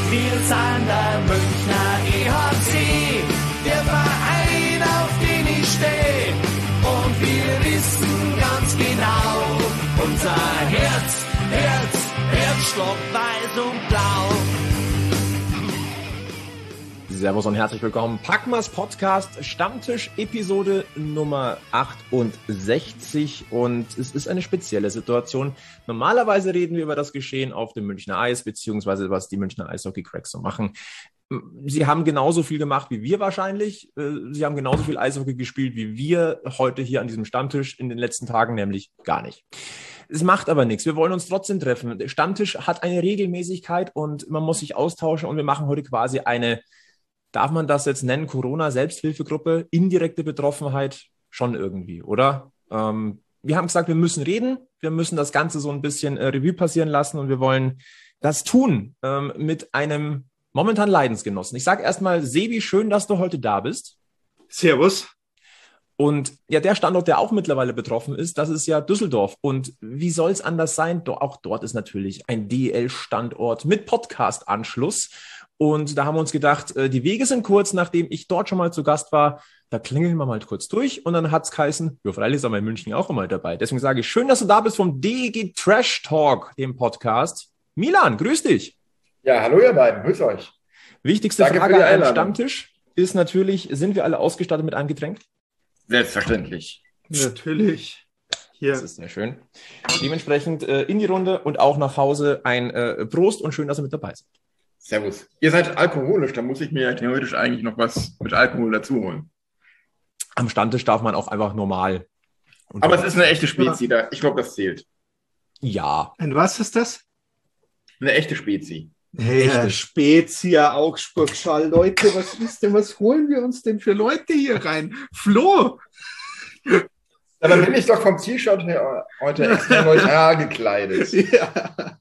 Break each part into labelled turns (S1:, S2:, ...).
S1: Wir sind der Münchner EHC, der Verein, auf den ich stehe. Und wir wissen ganz genau, unser Herzschlag weiß und blau.
S2: Servus und herzlich willkommen. Packmas Podcast, Stammtisch, Episode Nummer 68. Und es ist eine spezielle Situation. Normalerweise reden wir über das Geschehen auf dem Münchner Eis, beziehungsweise was die Münchner Eishockey Cracks so machen. Sie haben genauso viel gemacht wie wir wahrscheinlich. Sie haben genauso viel Eishockey gespielt wie wir heute hier an diesem Stammtisch in den letzten Tagen, nämlich gar nicht. Es macht aber nichts. Wir wollen uns trotzdem treffen. Der Stammtisch hat eine Regelmäßigkeit und man muss sich austauschen und wir machen heute quasi eine, darf man das jetzt nennen, Corona-Selbsthilfegruppe, indirekte Betroffenheit schon irgendwie, oder? Wir haben gesagt, wir müssen reden, wir müssen das Ganze so ein bisschen Revue passieren lassen und wir wollen das tun mit einem momentan Leidensgenossen. Ich sage erstmal, Sebi, schön, dass du heute da bist.
S3: Servus.
S2: Und ja, der Standort, der auch mittlerweile betroffen ist, das ist ja Düsseldorf. Und wie soll es anders sein? Auch dort ist natürlich ein DEL-Standort mit Podcast-Anschluss. Und da haben wir uns gedacht, die Wege sind kurz, nachdem ich dort schon mal zu Gast war. Da klingeln wir mal kurz durch und dann hat's geheißen, ja, freilich ist aber in München auch immer dabei. Deswegen sage ich, schön, dass du da bist vom DEG Trash Talk, dem Podcast. Milan, grüß dich.
S4: Ja, hallo ihr beiden, grüß euch.
S2: Wichtigste
S4: Danke
S2: Frage
S4: für die
S2: am Stammtisch ist natürlich, sind wir alle ausgestattet mit einem Getränk?
S4: Selbstverständlich.
S3: Natürlich. Hier.
S2: Das ist sehr schön. Dementsprechend in die Runde und auch nach Hause ein Prost und schön, dass ihr mit dabei seid.
S4: Servus. Ihr seid alkoholisch, da muss ich mir ja theoretisch eigentlich noch was mit Alkohol dazu holen.
S2: Am Stammtisch darf man auch einfach normal.
S4: Aber es ist eine echte Spezi, da. Ich glaube, das zählt.
S2: Ja.
S3: Und was ist das?
S4: Eine echte Spezi.
S3: Hey, Spezia, Augsburg-Schall. Leute, was ist denn, was holen wir uns denn für Leute hier rein? Flo!
S4: Ja, dann bin ich doch vom T-Shirt her heute extra neutral gekleidet.
S3: Ja.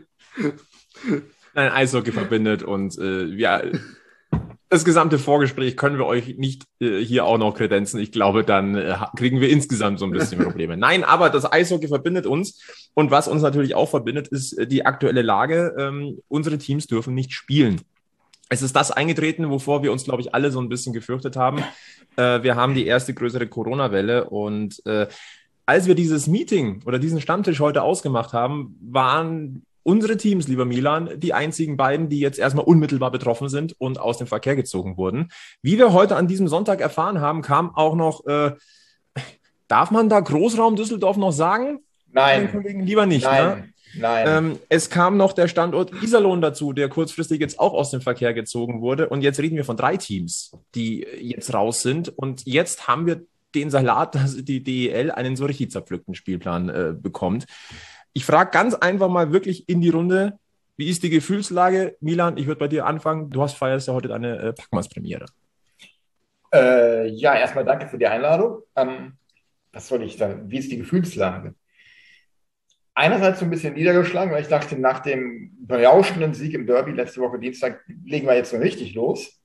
S2: Ein Eishockey verbindet und ja, das gesamte Vorgespräch können wir euch nicht hier auch noch kredenzen. Ich glaube, dann kriegen wir insgesamt so ein bisschen Probleme. Nein, aber das Eishockey verbindet uns und was uns natürlich auch verbindet, ist die aktuelle Lage. Unsere Teams dürfen nicht spielen. Es ist das eingetreten, wovor wir uns, glaube ich, alle so ein bisschen gefürchtet haben. Wir haben die erste größere Corona-Welle und als wir dieses Meeting oder diesen Stammtisch heute ausgemacht haben, waren unsere Teams, lieber Milan, die einzigen beiden, die jetzt erstmal unmittelbar betroffen sind und aus dem Verkehr gezogen wurden. Wie wir heute an diesem Sonntag erfahren haben, kam auch noch, darf man da Großraum Düsseldorf noch sagen?
S4: Nein.
S2: Kollegen, lieber nicht.
S4: Nein.
S2: Ne?
S4: Nein.
S2: Es kam noch der Standort Iserlohn dazu, der kurzfristig jetzt auch aus dem Verkehr gezogen wurde. Und jetzt reden wir von 3 Teams, die jetzt raus sind. Und jetzt haben wir den Salat, dass die DEL einen so richtig zerpflückten Spielplan bekommt. Ich frage ganz einfach mal wirklich in die Runde, wie ist die Gefühlslage? Milan, ich würde bei dir anfangen. Du feierst ja heute deine Packmas-Premiere.
S4: Ja, erstmal danke für die Einladung. Was soll ich sagen? Wie ist die Gefühlslage? Einerseits so ein bisschen niedergeschlagen, weil ich dachte, nach dem berauschenden Sieg im Derby letzte Woche Dienstag legen wir jetzt so richtig los.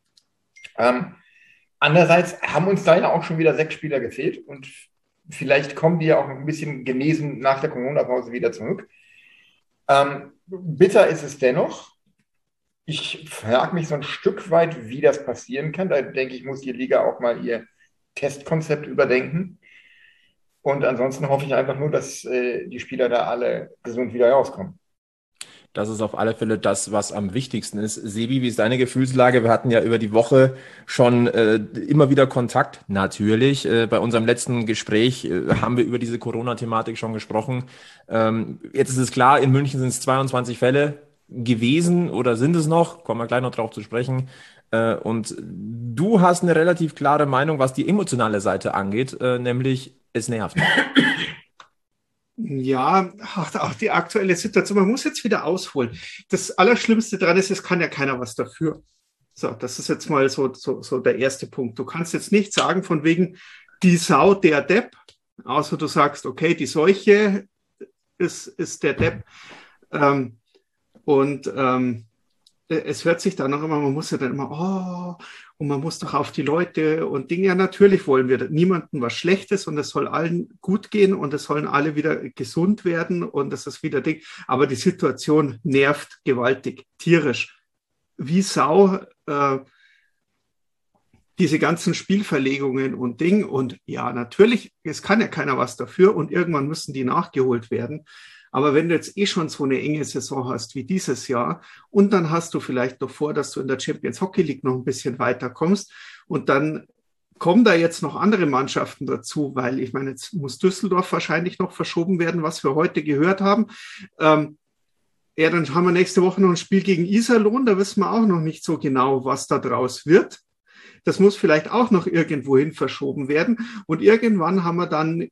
S4: Andererseits haben uns da ja auch schon wieder 6 Spieler gefehlt und vielleicht kommen die ja auch ein bisschen genesen nach der Corona-Pause wieder zurück. Bitter ist es dennoch. Ich frage mich so ein Stück weit, wie das passieren kann. Da denke ich, muss die Liga auch mal ihr Testkonzept überdenken. Und ansonsten hoffe ich einfach nur, dass die Spieler da alle gesund wieder rauskommen.
S2: Das ist auf alle Fälle das, was am wichtigsten ist. Sebi, wie ist deine Gefühlslage? Wir hatten ja über die Woche schon immer wieder Kontakt. Natürlich, bei unserem letzten Gespräch haben wir über diese Corona-Thematik schon gesprochen. Jetzt ist es klar, in München sind es 22 Fälle gewesen oder sind es noch? Kommen wir gleich noch drauf zu sprechen. Und du hast eine relativ klare Meinung, was die emotionale Seite angeht, nämlich es nervt.
S3: Ja, auch die aktuelle Situation, man muss jetzt wieder ausholen. Das Allerschlimmste daran ist, es kann ja keiner was dafür. So, das ist jetzt mal so der erste Punkt. Du kannst jetzt nicht sagen von wegen die Sau, der Depp, außer du sagst, okay, die Seuche ist der Depp. Es hört sich dann auch immer, man muss ja dann immer, und man muss doch auf die Leute und Dinge. Ja, natürlich wollen wir niemandem was Schlechtes und es soll allen gut gehen und es sollen alle wieder gesund werden und das ist wieder Ding. Aber die Situation nervt gewaltig, tierisch. wie Sau diese ganzen Spielverlegungen und Ding. Und ja, natürlich, es kann ja keiner was dafür und irgendwann müssen die nachgeholt werden. Aber wenn du jetzt schon so eine enge Saison hast wie dieses Jahr und dann hast du vielleicht noch vor, dass du in der Champions Hockey League noch ein bisschen weiterkommst und dann kommen da jetzt noch andere Mannschaften dazu, weil ich meine, jetzt muss Düsseldorf wahrscheinlich noch verschoben werden, was wir heute gehört haben. Ja, dann haben wir nächste Woche noch ein Spiel gegen Iserlohn, da wissen wir auch noch nicht so genau, was da draus wird. Das muss vielleicht auch noch irgendwohin verschoben werden. Und irgendwann haben wir dann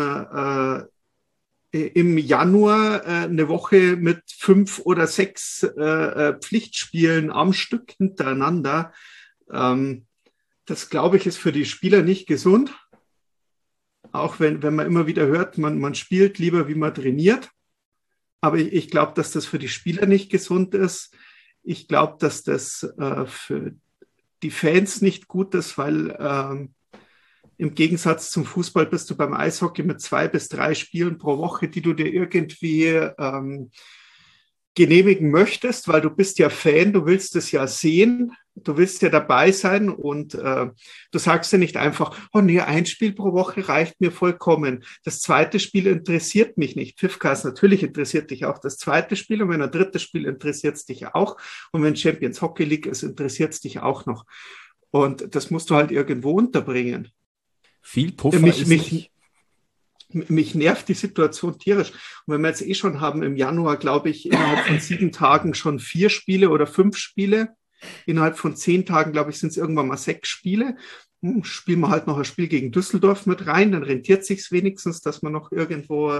S3: im Januar eine Woche mit 5 oder 6 Pflichtspielen am Stück hintereinander. Das, glaube ich, ist für die Spieler nicht gesund. Auch wenn man immer wieder hört, man spielt lieber, wie man trainiert. Aber ich glaube, dass das für die Spieler nicht gesund ist. Ich glaube, dass das für die Fans nicht gut ist, weil im Gegensatz zum Fußball bist du beim Eishockey mit 2 bis 3 Spielen pro Woche, die du dir irgendwie genehmigen möchtest, weil du bist ja Fan, du willst es ja sehen, du willst ja dabei sein und du sagst ja nicht einfach, oh nee, ein Spiel pro Woche reicht mir vollkommen. Das zweite Spiel interessiert mich nicht. Pfiffcast, natürlich interessiert dich auch das zweite Spiel und wenn ein drittes Spiel interessiert es dich auch und wenn Champions Hockey League ist, interessiert es dich auch noch. Und das musst du halt irgendwo unterbringen.
S2: Viel Puffer
S3: Mich nervt die Situation tierisch. Und wenn wir jetzt schon haben, im Januar, glaube ich, innerhalb von 7 Tagen schon 4 Spiele oder 5 Spiele. Innerhalb von 10 Tagen, glaube ich, sind es irgendwann mal 6 Spiele. Spielen wir halt noch ein Spiel gegen Düsseldorf mit rein, dann rentiert sich's wenigstens, dass wir noch irgendwo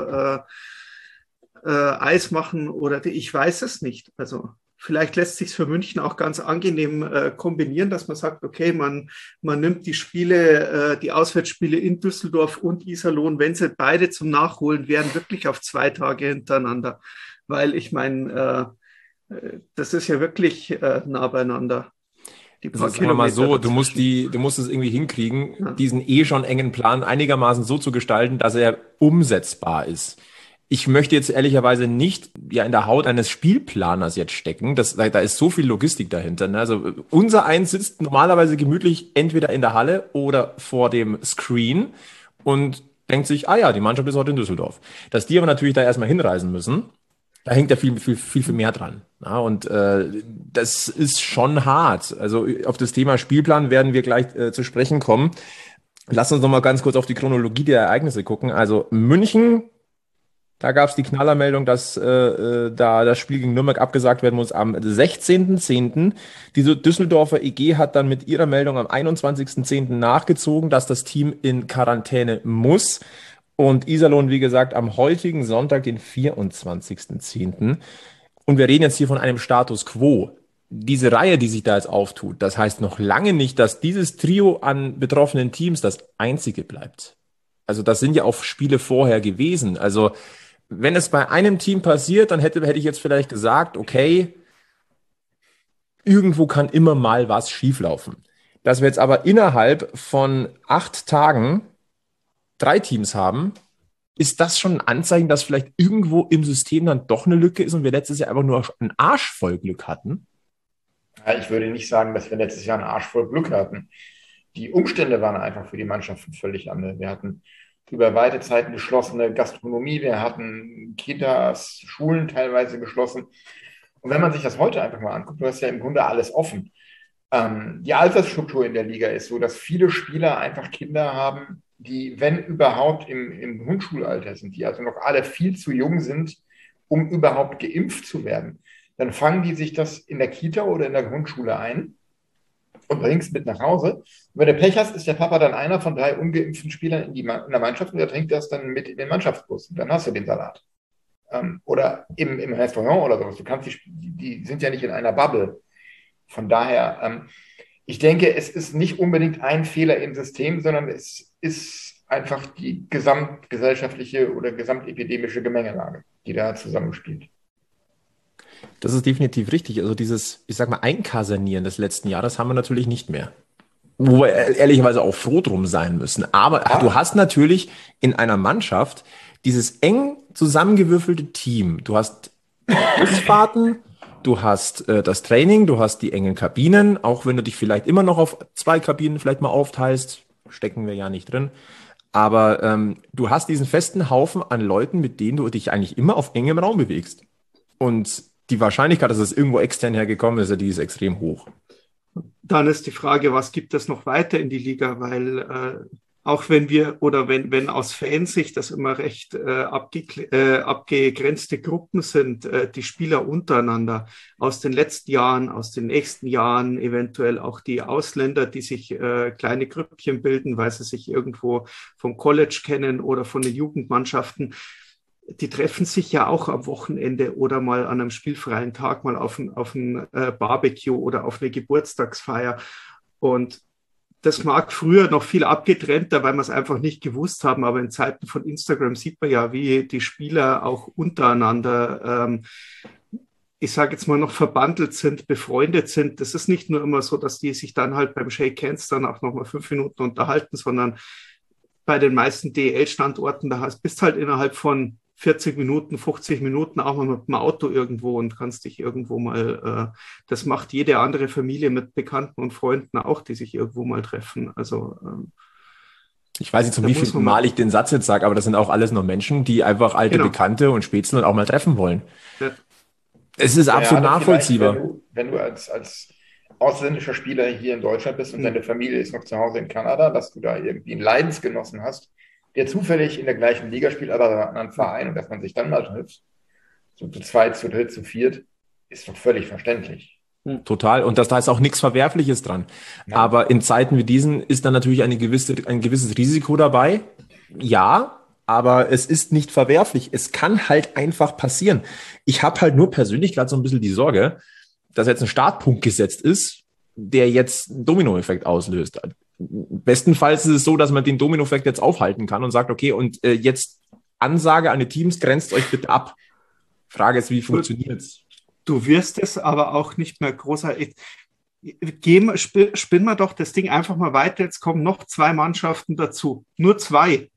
S3: Eis machen oder ich weiß es nicht. Also vielleicht lässt sich für München auch ganz angenehm kombinieren, dass man sagt, okay, man nimmt die Spiele, die Auswärtsspiele in Düsseldorf und Iserlohn, wenn sie beide zum Nachholen wären, wirklich auf 2 Tage hintereinander. Weil ich meine, das ist ja wirklich nah beieinander.
S2: Sagen wir mal so, du musst es irgendwie hinkriegen, ja, diesen schon engen Plan einigermaßen so zu gestalten, dass er umsetzbar ist. Ich möchte jetzt ehrlicherweise nicht in der Haut eines Spielplaners jetzt stecken. Da ist so viel Logistik dahinter. Ne? Also unser Eins sitzt normalerweise gemütlich entweder in der Halle oder vor dem Screen und denkt sich, die Mannschaft ist heute in Düsseldorf. Dass die aber natürlich da erstmal hinreisen müssen, da hängt ja viel mehr dran. Ja? Und das ist schon hart. Also auf das Thema Spielplan werden wir gleich zu sprechen kommen. Lass uns noch mal ganz kurz auf die Chronologie der Ereignisse gucken. Also München, da gab es die Knallermeldung, dass da das Spiel gegen Nürnberg abgesagt werden muss am 16.10. Diese Düsseldorfer EG hat dann mit ihrer Meldung am 21.10. nachgezogen, dass das Team in Quarantäne muss. Und Iserlohn, wie gesagt, am heutigen Sonntag, den 24.10. Und wir reden jetzt hier von einem Status quo. Diese Reihe, die sich da jetzt auftut, das heißt noch lange nicht, dass dieses Trio an betroffenen Teams das einzige bleibt. Also das sind ja auch Spiele vorher gewesen. Also wenn es bei einem Team passiert, dann hätte ich jetzt vielleicht gesagt, okay, irgendwo kann immer mal was schieflaufen. Dass wir jetzt aber innerhalb von 8 Tagen 3 Teams haben, ist das schon ein Anzeichen, dass vielleicht irgendwo im System dann doch eine Lücke ist und wir letztes Jahr einfach nur einen Arsch voll Glück hatten?
S4: Ja, ich würde nicht sagen, dass wir letztes Jahr einen Arsch voll Glück hatten. Die Umstände waren einfach für die Mannschaften völlig andere. Wir hatten über weite Zeiten geschlossene Gastronomie, wir hatten Kitas, Schulen teilweise geschlossen. Und wenn man sich das heute einfach mal anguckt, du hast ja im Grunde alles offen. Die Altersstruktur in der Liga ist so, dass viele Spieler einfach Kinder haben, die, wenn überhaupt, im Grundschulalter sind, die also noch alle viel zu jung sind, um überhaupt geimpft zu werden. Dann fangen die sich das in der Kita oder in der Grundschule ein und bringst mit nach Hause. Und wenn du Pech hast, ist der Papa dann einer von 3 ungeimpften Spielern in der Mannschaft und der trinkt das dann mit in den Mannschaftsbus. Und dann hast du den Salat. Oder im Restaurant oder sowas. Du kannst die sind ja nicht in einer Bubble. Von daher, ich denke, es ist nicht unbedingt ein Fehler im System, sondern es ist einfach die gesamtgesellschaftliche oder gesamtepidemische Gemengelage, die da zusammenspielt.
S2: Das ist definitiv richtig. Also dieses, ich sag mal, Einkasernieren des letzten Jahres haben wir natürlich nicht mehr. Wo wir ehrlicherweise auch froh drum sein müssen. Aber du hast natürlich in einer Mannschaft dieses eng zusammengewürfelte Team. Du hast Busfahrten Du hast das Training, du hast die engen Kabinen, auch wenn du dich vielleicht immer noch auf 2 Kabinen vielleicht mal aufteilst, stecken wir ja nicht drin. Aber du hast diesen festen Haufen an Leuten, mit denen du dich eigentlich immer auf engem Raum bewegst. Und die Wahrscheinlichkeit, dass es irgendwo extern hergekommen ist, die ist extrem hoch.
S3: Dann ist die Frage, was gibt es noch weiter in die Liga? Weil auch wenn wir oder wenn aus Fansicht das immer recht abgegrenzte Gruppen sind, die Spieler untereinander aus den letzten Jahren, aus den nächsten Jahren, eventuell auch die Ausländer, die sich kleine Grüppchen bilden, weil sie sich irgendwo vom College kennen oder von den Jugendmannschaften. Die treffen sich ja auch am Wochenende oder mal an einem spielfreien Tag mal auf ein Barbecue oder auf eine Geburtstagsfeier. Und das mag früher noch viel abgetrennter, weil wir es einfach nicht gewusst haben. Aber in Zeiten von Instagram sieht man ja, wie die Spieler auch untereinander, ich sage jetzt mal, noch verbandelt sind, befreundet sind. Das ist nicht nur immer so, dass die sich dann halt beim Shake Hands dann auch noch mal 5 Minuten unterhalten, sondern bei den meisten DEL-Standorten, da bist halt innerhalb von 40 Minuten, 50 Minuten auch mal mit dem Auto irgendwo und kannst dich irgendwo mal, das macht jede andere Familie mit Bekannten und Freunden auch, die sich irgendwo mal treffen. Also
S2: ich weiß nicht, zum wie viel Mal ich den Satz jetzt sage, aber das sind auch alles noch Menschen, die einfach alte Bekannte und Spätzle und auch mal treffen wollen. Ja. Es ist absolut nachvollziehbar.
S4: Wenn du als ausländischer Spieler hier in Deutschland bist und deine Familie ist noch zu Hause in Kanada, dass du da irgendwie einen Leidensgenossen hast, der zufällig in der gleichen Liga spielt, aber bei einem anderen Verein, und dass man sich dann mal trifft, so zu 2, zu 3, zu 4, ist doch völlig verständlich.
S2: Total. Und da ist auch nichts Verwerfliches dran. Ja. Aber in Zeiten wie diesen ist dann natürlich ein gewisses Risiko dabei. Ja, aber es ist nicht verwerflich. Es kann halt einfach passieren. Ich habe halt nur persönlich gerade so ein bisschen die Sorge, dass jetzt ein Startpunkt gesetzt ist, der jetzt einen Dominoeffekt auslöst. Bestenfalls ist es so, dass man den Dominoeffekt jetzt aufhalten kann und sagt, okay, und jetzt Ansage an die Teams, grenzt euch bitte ab. Frage ist, wie funktioniert es?
S3: Du wirst es aber auch nicht mehr großartig. Spinnen wir doch das Ding einfach mal weiter. Jetzt kommen noch 2 Mannschaften dazu. Nur 2.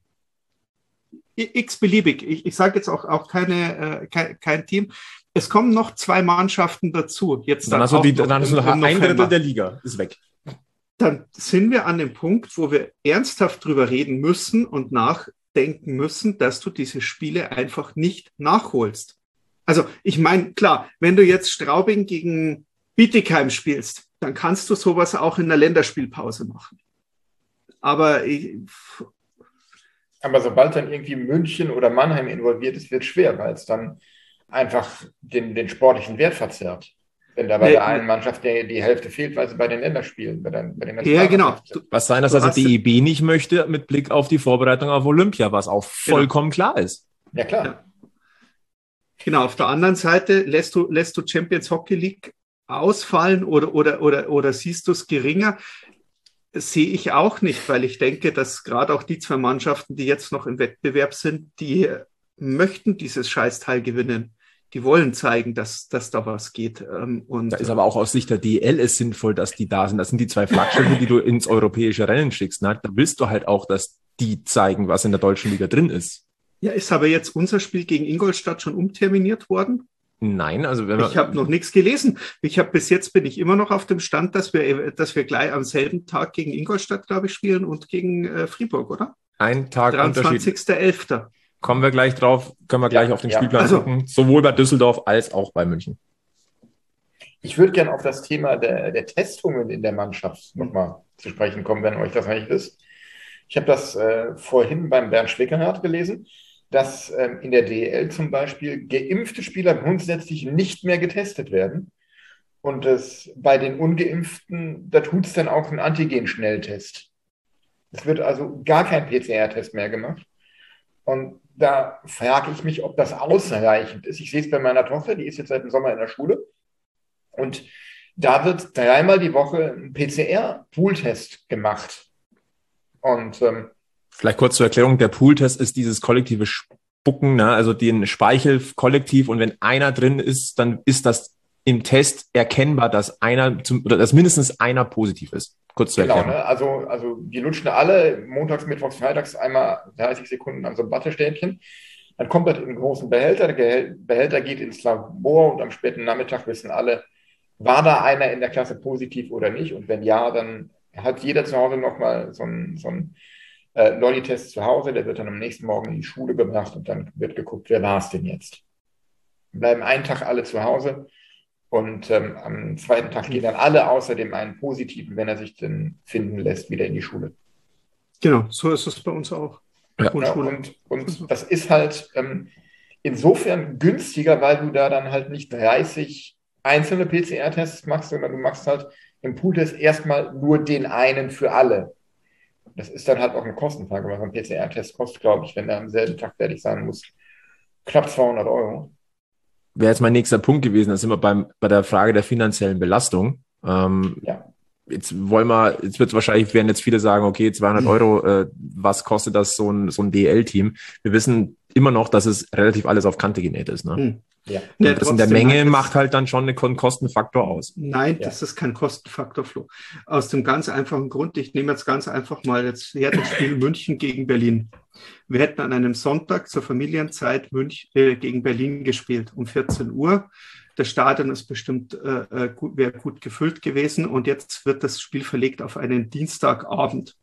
S3: X-beliebig. Ich sage jetzt auch kein Team. Es kommen noch 2 Mannschaften dazu. Jetzt
S2: dann hast du ein Drittel der Liga. Ist weg.
S3: Dann sind wir an dem Punkt, wo wir ernsthaft drüber reden müssen und nachdenken müssen, dass du diese Spiele einfach nicht nachholst. Also ich meine, klar, wenn du jetzt Straubing gegen Bietigheim spielst, dann kannst du sowas auch in der Länderspielpause machen. Aber
S4: sobald dann irgendwie München oder Mannheim involviert ist, wird es schwer, weil es dann einfach den sportlichen Wert verzerrt. Wenn da bei der einen Mannschaft die Hälfte fehlt, weil sie bei den Länderspielen, bei den
S3: ja, genau.
S2: Was sein, dass also DEB nicht möchte, mit Blick auf die Vorbereitung auf Olympia, was auch vollkommen klar ist.
S4: Ja, klar. Ja.
S3: Genau, auf der anderen Seite lässt du Champions Hockey League ausfallen oder siehst du es geringer? Das sehe ich auch nicht, weil ich denke, dass gerade auch die 2 Mannschaften, die jetzt noch im Wettbewerb sind, die möchten dieses Scheißteil gewinnen. Die wollen zeigen, dass da was geht. Und
S2: da ist aber auch aus Sicht der DEL es sinnvoll, dass die da sind. Das sind die 2 Flaggschiffe, die du ins europäische Rennen schickst. Da willst du halt auch, dass die zeigen, was in der deutschen Liga drin ist.
S3: Ja, ist aber jetzt unser Spiel gegen Ingolstadt schon umterminiert worden?
S2: Nein, also
S3: ich habe noch nichts gelesen. Bis jetzt bin ich immer noch auf dem Stand, dass wir gleich am selben Tag gegen Ingolstadt, glaube ich, spielen und gegen Fribourg, oder?
S2: Ein Tag
S3: 23.11.
S2: Kommen wir gleich drauf, können wir gleich auf den Spielplan gucken, sowohl bei Düsseldorf als auch bei München.
S4: Ich würde gerne auf das Thema der Testungen in der Mannschaft nochmal zu sprechen kommen, wenn euch das eigentlich ist. Ich habe das vorhin beim Bernd Schwickerath gelesen, dass in der DEL zum Beispiel geimpfte Spieler grundsätzlich nicht mehr getestet werden. Und bei den Ungeimpften, da tut es dann auch einen Antigen-Schnelltest. Es wird also gar kein PCR-Test mehr gemacht. Und da frage ich mich, ob das ausreichend ist. Ich sehe es bei meiner Tochter, die ist jetzt seit dem Sommer in der Schule. Und da wird 3-mal die Woche ein PCR-Pool-Test gemacht. Und
S2: vielleicht kurz zur Erklärung, der Pool-Test ist dieses kollektive Spucken, ne? Also den Speichel kollektiv, und wenn einer drin ist, dann ist das im Test erkennbar, dass mindestens einer positiv ist. Kurz zu erklären.
S4: Genau, ne? Also die lutschen alle montags, mittwochs, freitags einmal 30 Sekunden an so einem Wattestäbchen. Dann kommt das in einen großen Behälter, der Behälter geht ins Labor und am späten Nachmittag wissen alle, war da einer in der Klasse positiv oder nicht? Und wenn ja, dann hat jeder zu Hause nochmal so einen Lolli-Test zu Hause, der wird dann am nächsten Morgen in die Schule gebracht und dann wird geguckt, wer war es denn jetzt? Bleiben einen Tag alle zu Hause und am zweiten Tag gehen dann alle außer dem einen Positiven, wenn er sich denn finden lässt, wieder in die Schule.
S3: Genau, so ist es bei uns auch.
S2: Ja.
S4: Und das ist halt insofern günstiger, weil du da dann halt nicht 30 einzelne PCR-Tests machst, sondern du machst halt im Pooltest erstmal nur den einen für alle. Das ist dann halt auch eine Kostenfrage, weil so ein PCR-Test kostet, glaube ich, wenn der am selben Tag fertig sein muss, knapp 200 €.
S2: Wäre jetzt mein nächster Punkt gewesen, da sind wir bei der Frage der finanziellen Belastung.
S4: Ja.
S2: Jetzt werden jetzt viele sagen, okay, 200 €, was kostet das so ein DEL-Team? Wir wissen immer noch, dass es relativ alles auf Kante genäht ist, ne?
S4: Ja.
S2: Und das in der Menge macht halt dann schon einen Kostenfaktor aus.
S3: Nein, das ist kein Kostenfaktor, Flo. Aus dem ganz einfachen Grund, ich nehme jetzt ganz einfach mal das Spiel München gegen Berlin. Wir hätten an einem Sonntag zur Familienzeit gegen Berlin gespielt, um 14 Uhr. Das Stadion ist bestimmt wäre gut gefüllt gewesen und jetzt wird das Spiel verlegt auf einen Dienstagabend.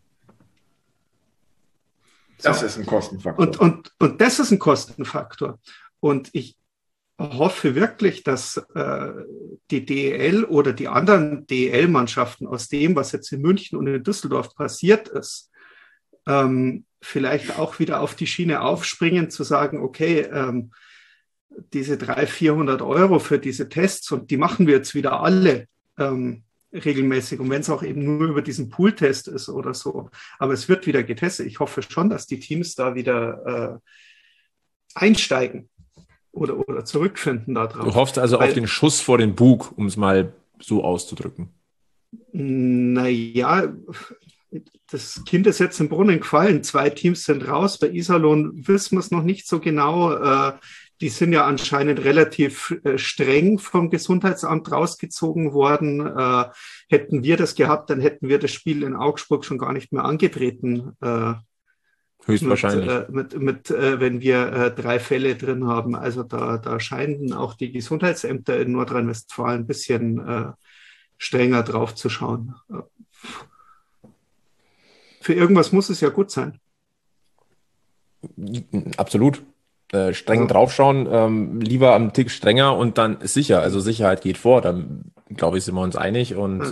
S4: Das ist ein Kostenfaktor.
S3: Und das ist ein Kostenfaktor. Und ich hoffe wirklich, dass die DEL oder die anderen DEL-Mannschaften aus dem, was jetzt in München und in Düsseldorf passiert ist, vielleicht auch wieder auf die Schiene aufspringen, zu sagen, okay, diese 300-400 € für diese Tests und die machen wir jetzt wieder alle regelmäßig und wenn es auch eben nur über diesen Pool-Test ist oder so. Aber es wird wieder getestet. Ich hoffe schon, dass die Teams da wieder einsteigen oder zurückfinden da drauf.
S2: Du hoffst also auf den Schuss vor den Bug, um es mal so auszudrücken.
S3: Naja, das Kind ist jetzt im Brunnen gefallen. 2 Teams sind raus. Bei Iserlohn wissen wir es noch nicht so genau. Die sind ja anscheinend relativ streng vom Gesundheitsamt rausgezogen worden. Hätten wir das gehabt, dann hätten wir das Spiel in Augsburg schon gar nicht mehr angetreten.
S2: Höchstwahrscheinlich.
S3: Wenn wir 3 Fälle drin haben. Also da scheinen auch die Gesundheitsämter in Nordrhein-Westfalen ein bisschen strenger drauf zu schauen. Für irgendwas muss es ja gut sein.
S2: Absolut. Streng draufschauen, lieber am Tick strenger und dann sicher. Also Sicherheit geht vor, dann glaube ich, sind wir uns einig. Und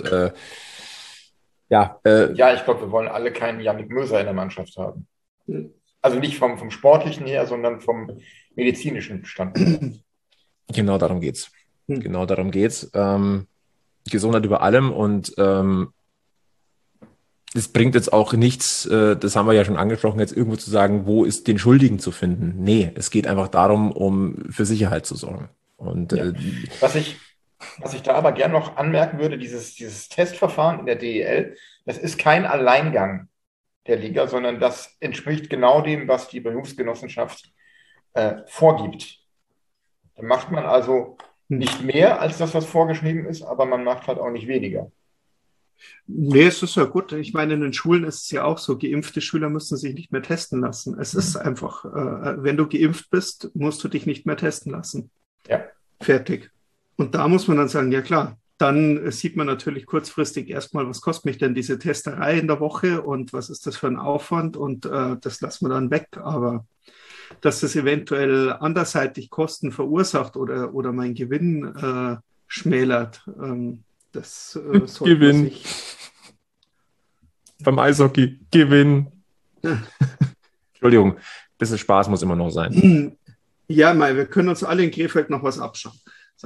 S4: ja, ich glaube, wir wollen alle keinen Yannick Möser in der Mannschaft haben. Also nicht vom Sportlichen her, sondern vom medizinischen Standpunkt.
S2: Genau darum geht's. Genau darum geht's. Gesundheit über allem und es bringt jetzt auch nichts, das haben wir ja schon angesprochen, jetzt irgendwo zu sagen, wo ist den Schuldigen zu finden. Nee, es geht einfach darum, um für Sicherheit zu sorgen. Und
S4: was ich da aber gern noch anmerken würde, dieses Testverfahren in der DEL, das ist kein Alleingang der Liga, sondern das entspricht genau dem, was die Berufsgenossenschaft vorgibt. Da macht man also nicht mehr als das, was vorgeschrieben ist, aber man macht halt auch nicht weniger.
S3: Nee, es ist ja gut. Ich meine, in den Schulen ist es ja auch so, geimpfte Schüler müssen sich nicht mehr testen lassen. Es ist einfach, wenn du geimpft bist, musst du dich nicht mehr testen lassen.
S4: Ja.
S3: Fertig. Und da muss man dann sagen, ja klar, dann sieht man natürlich kurzfristig erstmal, was kostet mich denn diese Testerei in der Woche und was ist das für ein Aufwand und das lassen wir dann weg. Aber dass das eventuell anderseitig Kosten verursacht oder mein Gewinn schmälert, das sollte
S2: Gewinn.
S3: man sich...
S2: Beim Eishockey, Gewinn. Entschuldigung, ein bisschen Spaß muss immer noch sein.
S3: Ja, Mai, wir können uns alle in Krefeld noch was abschauen. So.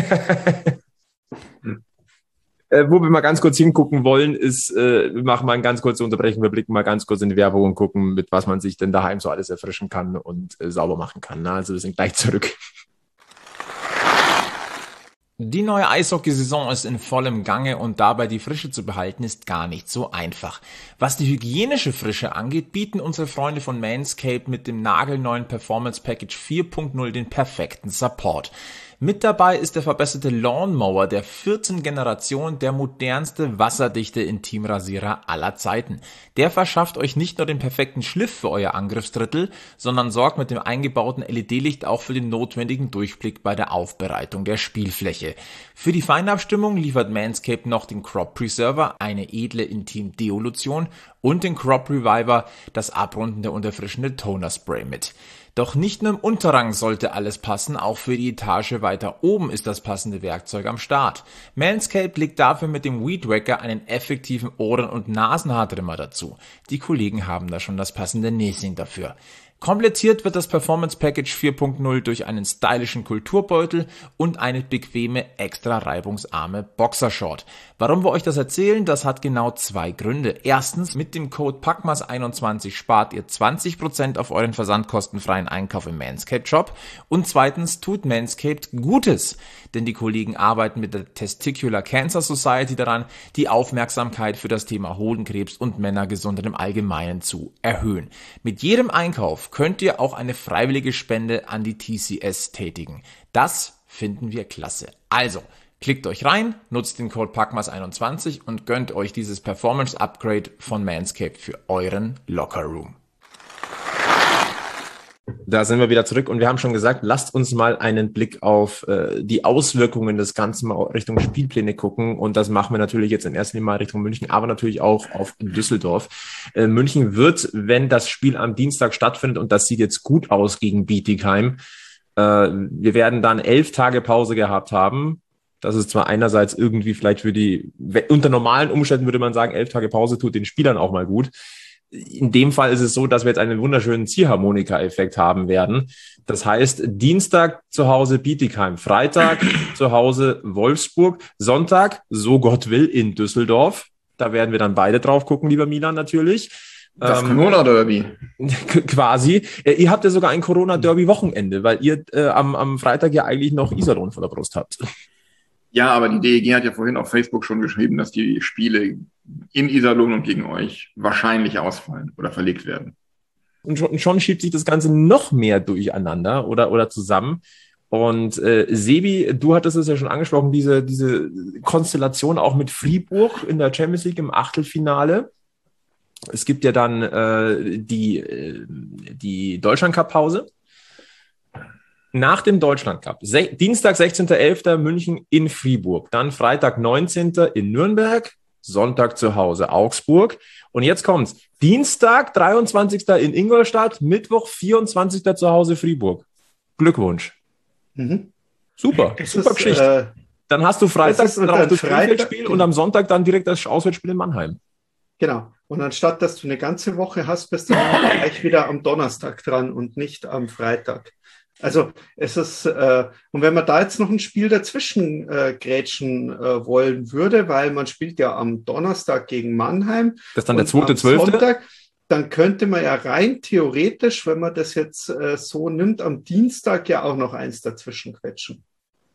S2: Wo wir mal ganz kurz hingucken wollen, ist, wir machen mal eine ganz kurze Unterbrechung, wir blicken mal ganz kurz in die Werbung und gucken, mit was man sich denn daheim so alles erfrischen kann und sauber machen kann. Also wir sind gleich zurück.
S1: Die neue Eishockeysaison ist in vollem Gange und dabei die Frische zu behalten ist gar nicht so einfach. Was die hygienische Frische angeht, bieten unsere Freunde von Manscaped mit dem nagelneuen Performance Package 4.0 den perfekten Support.
S2: Mit dabei ist der verbesserte Lawnmower der 14. Generation, der modernste wasserdichte Intimrasierer aller Zeiten. Der verschafft euch nicht nur den perfekten Schliff für euer Angriffsdrittel, sondern sorgt mit dem eingebauten LED-Licht auch für den notwendigen Durchblick bei der Aufbereitung der Spielfläche. Für die Feinabstimmung liefert Manscaped noch den Crop Preserver, eine edle Intim-Deo-Lotion, und den Crop Reviver, das abrundende und erfrischende Toner-Spray mit. Doch nicht nur im Unterrang sollte alles passen, auch für die Etage weiter oben ist das passende Werkzeug am Start. Manscaped legt dafür mit dem Weed Wacker einen effektiven Ohren- und Nasenhaartrimmer dazu. Die Kollegen haben da schon das passende Näschen dafür. Komplettiert wird das Performance Package 4.0 durch einen stylischen Kulturbeutel und eine bequeme, extra reibungsarme Boxershort. Warum wir euch das erzählen, das hat genau 2 Gründe. Erstens, mit dem Code PACMAS21 spart ihr 20% auf euren versandkostenfreien Einkauf im Manscaped Shop. Und zweitens tut Manscaped Gutes, denn die Kollegen arbeiten mit der Testicular Cancer Society daran, die Aufmerksamkeit für das Thema Hodenkrebs und Männergesundheit im Allgemeinen zu erhöhen. Mit jedem Einkauf könnt ihr auch eine freiwillige Spende an die TCS tätigen. Das finden wir klasse. Also, klickt euch rein, nutzt den Code PACMAS21 und gönnt euch dieses Performance-Upgrade von Manscaped für euren Lockerroom. Da sind wir wieder zurück und wir haben schon gesagt, lasst uns mal einen Blick auf die Auswirkungen des Ganzen mal Richtung Spielpläne gucken, und das machen wir natürlich jetzt in erster Linie mal Richtung München, aber natürlich auch auf Düsseldorf. München wird, wenn das Spiel am Dienstag stattfindet, und das sieht jetzt gut aus gegen Bietigheim, wir werden dann 11 Tage Pause gehabt haben. Das ist zwar einerseits irgendwie vielleicht unter normalen Umständen würde man sagen, 11 Tage Pause tut den Spielern auch mal gut. In dem Fall ist es so, dass wir jetzt einen wunderschönen Ziehharmonika-Effekt haben werden. Das heißt, Dienstag zu Hause Bietigheim, Freitag zu Hause Wolfsburg, Sonntag, so Gott will, in Düsseldorf. Da werden wir dann beide drauf gucken, lieber Milan, natürlich.
S4: Das Corona-Derby.
S2: Quasi. Ihr habt ja sogar ein Corona-Derby-Wochenende, weil ihr am Freitag ja eigentlich noch Iserlohn vor der Brust habt.
S4: Ja, aber die DEG hat ja vorhin auf Facebook schon geschrieben, dass die Spiele in Iserlohn und gegen euch wahrscheinlich ausfallen oder verlegt werden.
S2: Und schon schiebt sich das Ganze noch mehr durcheinander oder zusammen. Und Sebi, du hattest es ja schon angesprochen, diese Konstellation auch mit Fribourg in der Champions League im Achtelfinale. Es gibt ja dann die Deutschland-Cup-Pause. Nach dem Deutschland-Cup, Dienstag 16.11. München in Fribourg, dann Freitag 19. in Nürnberg, Sonntag zu Hause Augsburg, und jetzt kommt's, Dienstag 23. in Ingolstadt, Mittwoch 24. zu Hause Fribourg. Glückwunsch.
S3: Mhm.
S2: Super, super Geschichte. Dann hast du Freitag darauf das Spiel und am Sonntag dann direkt das Auswärtsspiel in Mannheim.
S3: Genau. Und anstatt, dass du eine ganze Woche hast, bist du gleich wieder am Donnerstag dran und nicht am Freitag. Also es ist, und wenn man da jetzt noch ein Spiel dazwischen grätschen wollen würde, weil man spielt ja am Donnerstag gegen Mannheim.
S2: Das ist dann der 2.12.
S3: Sonntag, dann könnte man ja rein theoretisch, wenn man das jetzt so nimmt, am Dienstag ja auch noch eins dazwischen quetschen.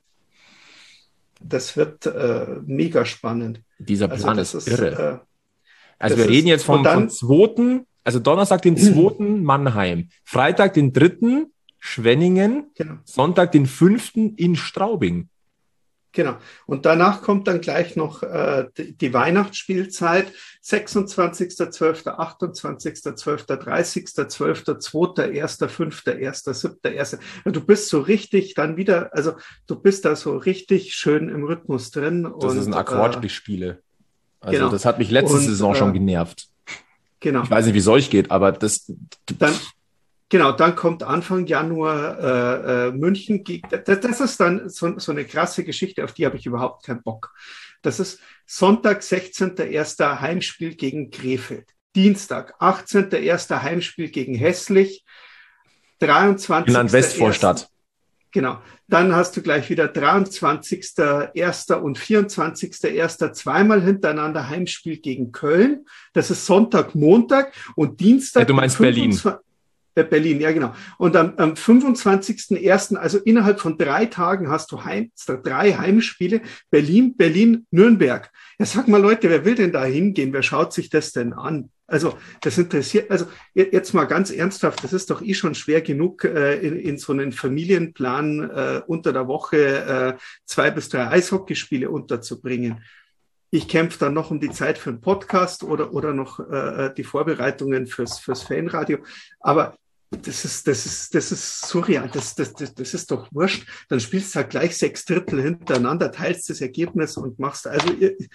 S3: Das wird mega spannend.
S2: Dieser Plan ist irre. Also wir reden jetzt vom 2., also Donnerstag den 2. Mannheim, Freitag den 3. Schwenningen, genau. Sonntag den 5. in Straubing.
S3: Genau. Und danach kommt dann gleich noch die Weihnachtsspielzeit. 26.12., 28.12., 30.12., 2., 1., 5., 1., 7., 1. Du bist so richtig dann wieder, also du bist da so richtig schön im Rhythmus drin.
S2: Das ist ein Akkord, ich spiele. Also genau. Das hat mich letzte Saison schon genervt.
S3: Genau.
S2: Ich weiß nicht, wie es euch geht, aber das...
S3: Dann kommt Anfang Januar München. Das ist dann so eine krasse Geschichte, auf die habe ich überhaupt keinen Bock. Das ist Sonntag, 16.01. Heimspiel gegen Krefeld. Dienstag, 18.01. Heimspiel gegen Hässlich. 23.
S2: In Westvorstadt.
S3: Genau. Dann hast du gleich wieder 23.01. und 24.01. zweimal hintereinander Heimspiel gegen Köln. Das ist Sonntag, Montag und Dienstag.
S2: Ja, du meinst Berlin.
S3: Berlin, ja genau. Und am 25.01., also innerhalb von 3 Tagen hast du 3 Heimspiele, Berlin, Nürnberg. Ja, sag mal Leute, wer will denn da hingehen? Wer schaut sich das denn an? Also das interessiert, also jetzt mal ganz ernsthaft, das ist doch schon schwer genug, in so einen Familienplan unter der Woche 2 bis 3 Eishockeyspiele unterzubringen. Ich kämpfe dann noch um die Zeit für einen Podcast oder noch die Vorbereitungen fürs Fanradio. Aber das ist surreal. Das ist doch wurscht. Dann spielst du halt gleich 6 Drittel hintereinander, teilst das Ergebnis und machst also.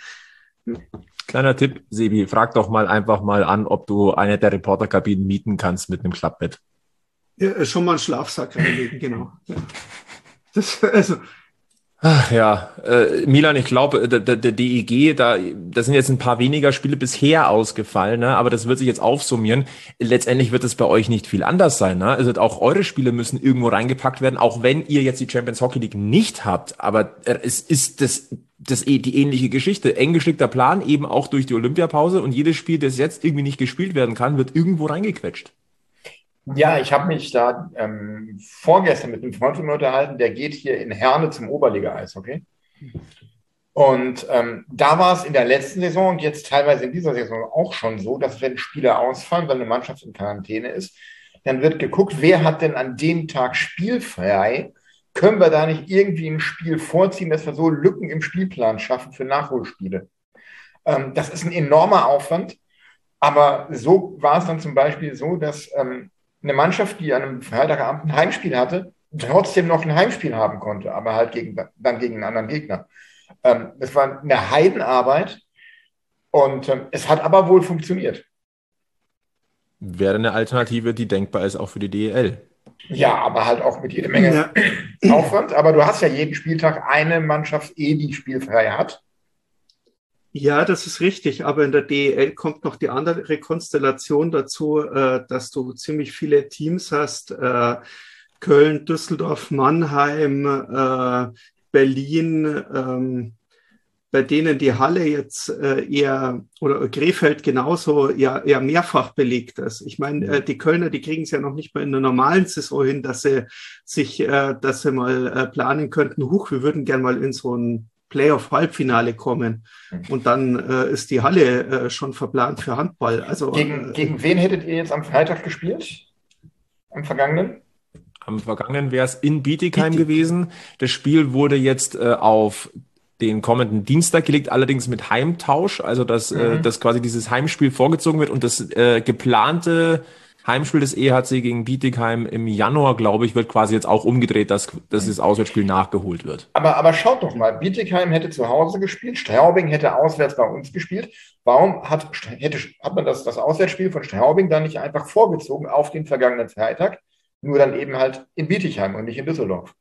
S2: Kleiner Tipp, Sebi, frag doch mal einfach mal an, ob du eine der Reporterkabinen mieten kannst mit einem Klappbett.
S3: Ja, schon mal einen Schlafsack reinlegen, genau. Ja. Also.
S2: Ach ja, Milan, ich glaube, der DEG, da sind jetzt ein paar weniger Spiele bisher ausgefallen, ne? Aber das wird sich jetzt aufsummieren. Letztendlich wird es bei euch nicht viel anders sein. Ne? Also auch eure Spiele müssen irgendwo reingepackt werden, auch wenn ihr jetzt die Champions Hockey League nicht habt. Aber es ist die ähnliche Geschichte. Eng gestickter Plan, eben auch durch die Olympiapause. Und jedes Spiel, das jetzt irgendwie nicht gespielt werden kann, wird irgendwo reingequetscht.
S4: Ja, ich habe mich da vorgestern mit einem Freund von mir unterhalten, der geht hier in Herne zum Oberliga-Eishockey. Und da war es in der letzten Saison und jetzt teilweise in dieser Saison auch schon so, dass wenn Spieler ausfallen, weil eine Mannschaft in Quarantäne ist, dann wird geguckt, wer hat denn an dem Tag spielfrei? Können wir da nicht irgendwie ein Spiel vorziehen, dass wir so Lücken im Spielplan schaffen für Nachholspiele? Das ist ein enormer Aufwand, aber so war es dann zum Beispiel so, dass eine Mannschaft, die an einem Freitagabend ein Heimspiel hatte, trotzdem noch ein Heimspiel haben konnte, aber halt dann gegen einen anderen Gegner. Das war eine Heidenarbeit und es hat aber wohl funktioniert.
S2: Wäre eine Alternative, die denkbar ist auch für die DEL.
S4: Ja, aber halt auch mit jede Menge Aufwand. Aber du hast ja jeden Spieltag eine Mannschaft, die spielfrei hat.
S3: Ja, das ist richtig, aber in der DEL kommt noch die andere Konstellation dazu, dass du ziemlich viele Teams hast, Köln, Düsseldorf, Mannheim, Berlin, bei denen die Halle jetzt eher, oder Krefeld genauso, eher mehrfach belegt ist. Ich meine, die Kölner, die kriegen es ja noch nicht mal in der normalen Saison hin, dass sie mal planen könnten, wir würden gern mal in so ein Playoff-Halbfinale kommen. Und dann ist die Halle schon verplant für Handball. Also,
S4: gegen wen hättet ihr jetzt am Freitag gespielt? Am vergangenen?
S2: Am vergangenen wäre es in Bietigheim gewesen. Das Spiel wurde jetzt auf den kommenden Dienstag gelegt, allerdings mit Heimtausch. Also, dass quasi dieses Heimspiel vorgezogen wird und das geplante Heimspiel des EHC gegen Bietigheim im Januar, glaube ich, wird quasi jetzt auch umgedreht, dass das Auswärtsspiel nachgeholt wird.
S4: Aber schaut doch mal, Bietigheim hätte zu Hause gespielt, Straubing hätte auswärts bei uns gespielt. Warum hat man das Auswärtsspiel von Straubing dann nicht einfach vorgezogen auf den vergangenen Freitag, nur dann eben halt in Bietigheim und nicht in Düsseldorf?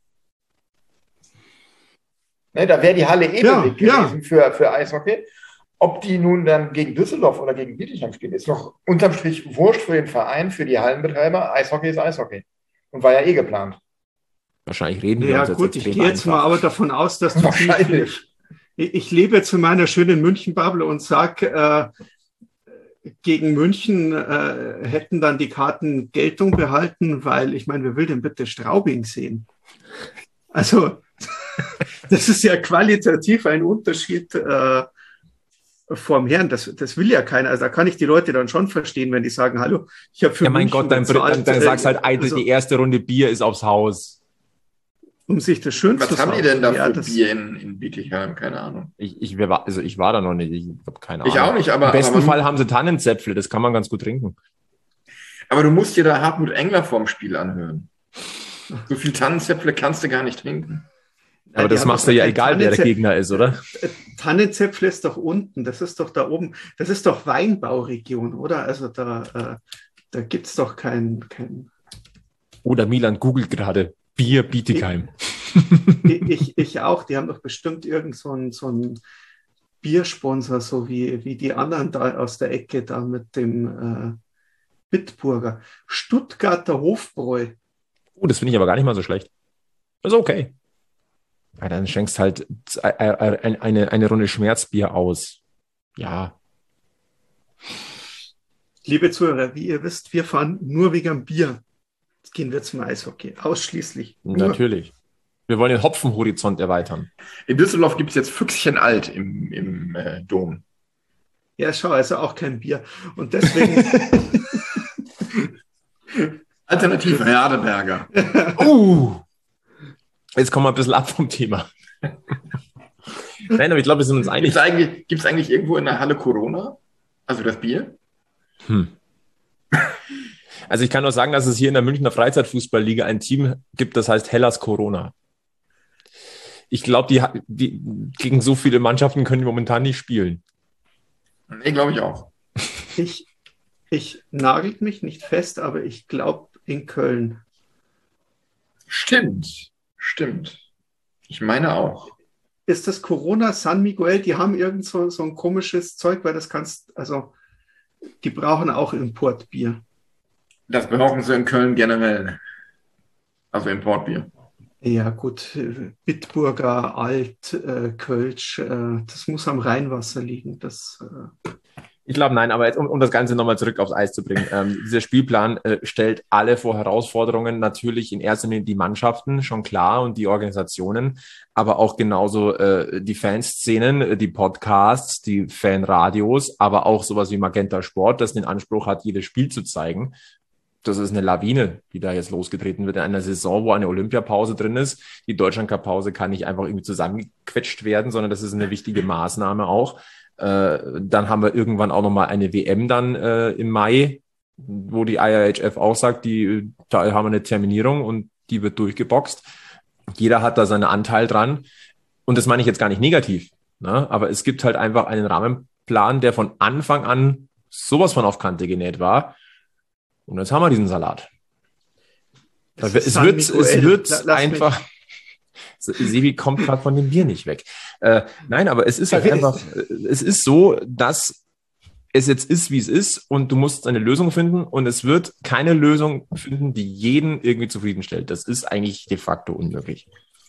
S4: Ne, da wäre die Halle belegt gewesen für Eishockey. Ob die nun dann gegen Düsseldorf oder gegen Bietigheim spielen, ist doch unterm Strich wurscht für den Verein, für die Hallenbetreiber. Eishockey ist Eishockey. Und war ja geplant.
S2: Wahrscheinlich reden wir
S3: uns
S2: jetzt
S3: Ja gut, ich gehe jetzt mal aber davon aus, dass du ich lebe jetzt in meiner schönen München-Bubble und sage, gegen München hätten dann die Karten Geltung behalten, weil, ich meine, wer will denn bitte Straubing sehen? Also, das ist ja qualitativ ein Unterschied vorm Herrn, das will ja keiner. Also da kann ich die Leute dann schon verstehen, wenn die sagen, hallo, ich habe für
S2: mein
S3: München
S2: Gott, dann sagst halt, die erste Runde Bier ist aufs Haus.
S3: Um sich das schön
S4: zu sagen. Was haben die denn da für Bier in Bietigheim? Keine Ahnung.
S2: Ich war da noch nicht, ich habe keine Ahnung.
S4: Ich auch nicht, aber...
S2: Im besten Fall haben sie Tannenzäpfle, das kann man ganz gut trinken.
S4: Aber du musst dir da Hartmut Engler vorm Spiel anhören. So viel Tannenzäpfle kannst du gar nicht trinken.
S2: Aber das machst du ja egal, wer der Gegner ist, oder?
S3: Tannenzäpfle ist doch unten, das ist doch da oben, das ist doch Weinbauregion, oder? Also da gibt es doch kein...
S2: Oder Milan googelt gerade Bier Bietigheim.
S3: Ich auch, die haben doch bestimmt irgend so einen Biersponsor, so wie die anderen da aus der Ecke da mit dem Bitburger. Stuttgarter Hofbräu.
S2: Das finde ich aber gar nicht mal so schlecht. Das ist okay. Ja, dann schenkst halt eine Runde Schmerzbier aus. Ja.
S3: Liebe Zuhörer, wie ihr wisst, wir fahren nur wegen Bier. Jetzt gehen wir zum Eishockey. Ausschließlich. Nur.
S2: Natürlich. Wir wollen den Hopfenhorizont erweitern.
S4: In Düsseldorf gibt es jetzt Füchschen Alt im Dom.
S3: Ja, schau, also auch kein Bier. Und deswegen.
S4: Alternative, Herr Adelberger.
S2: Jetzt kommen wir ein bisschen ab vom Thema. Nein, aber ich glaube, wir sind uns einig.
S4: Gibt es eigentlich irgendwo in der Halle Corona? Also das Bier?
S2: Also ich kann nur sagen, dass es hier in der Münchner Freizeitfußballliga ein Team gibt, das heißt Hellas Corona. Ich glaube, die gegen so viele Mannschaften können die momentan nicht spielen.
S4: Nee, glaube ich auch.
S3: Ich nagelt mich nicht fest, aber ich glaube in Köln.
S4: Stimmt. Ich meine auch.
S3: Ist das Corona San Miguel? Die haben irgend so ein komisches Zeug, weil die brauchen auch Importbier.
S4: Das brauchen sie in Köln generell. Also Importbier.
S3: Ja gut, Bitburger, Alt, Kölsch, das muss am Rheinwasser liegen.
S2: Ich glaube, nein, aber jetzt, um das Ganze nochmal zurück aufs Eis zu bringen. Dieser Spielplan stellt alle vor Herausforderungen, natürlich in erster Linie die Mannschaften, schon klar, und die Organisationen, aber auch genauso die Fanszenen, die Podcasts, die Fanradios, aber auch sowas wie Magenta Sport, das den Anspruch hat, jedes Spiel zu zeigen. Das ist eine Lawine, die da jetzt losgetreten wird in einer Saison, wo eine Olympiapause drin ist. Die Deutschlandcup-Pause kann nicht einfach irgendwie zusammengequetscht werden, sondern das ist eine wichtige Maßnahme auch. Dann haben wir irgendwann auch nochmal eine WM dann im Mai, wo die IIHF auch sagt, da haben wir eine Terminierung und die wird durchgeboxt. Jeder hat da seinen Anteil dran. Und das meine ich jetzt gar nicht negativ, ne? Aber es gibt halt einfach einen Rahmenplan, der von Anfang an sowas von auf Kante genäht war. Und jetzt haben wir diesen Salat. Es wird einfach... Sebi kommt gerade von dem Bier nicht weg. Nein, aber es ist halt einfach, es ist so, dass es jetzt ist, wie es ist, und du musst eine Lösung finden, und es wird keine Lösung finden, die jeden irgendwie zufriedenstellt. Das ist eigentlich de facto unmöglich.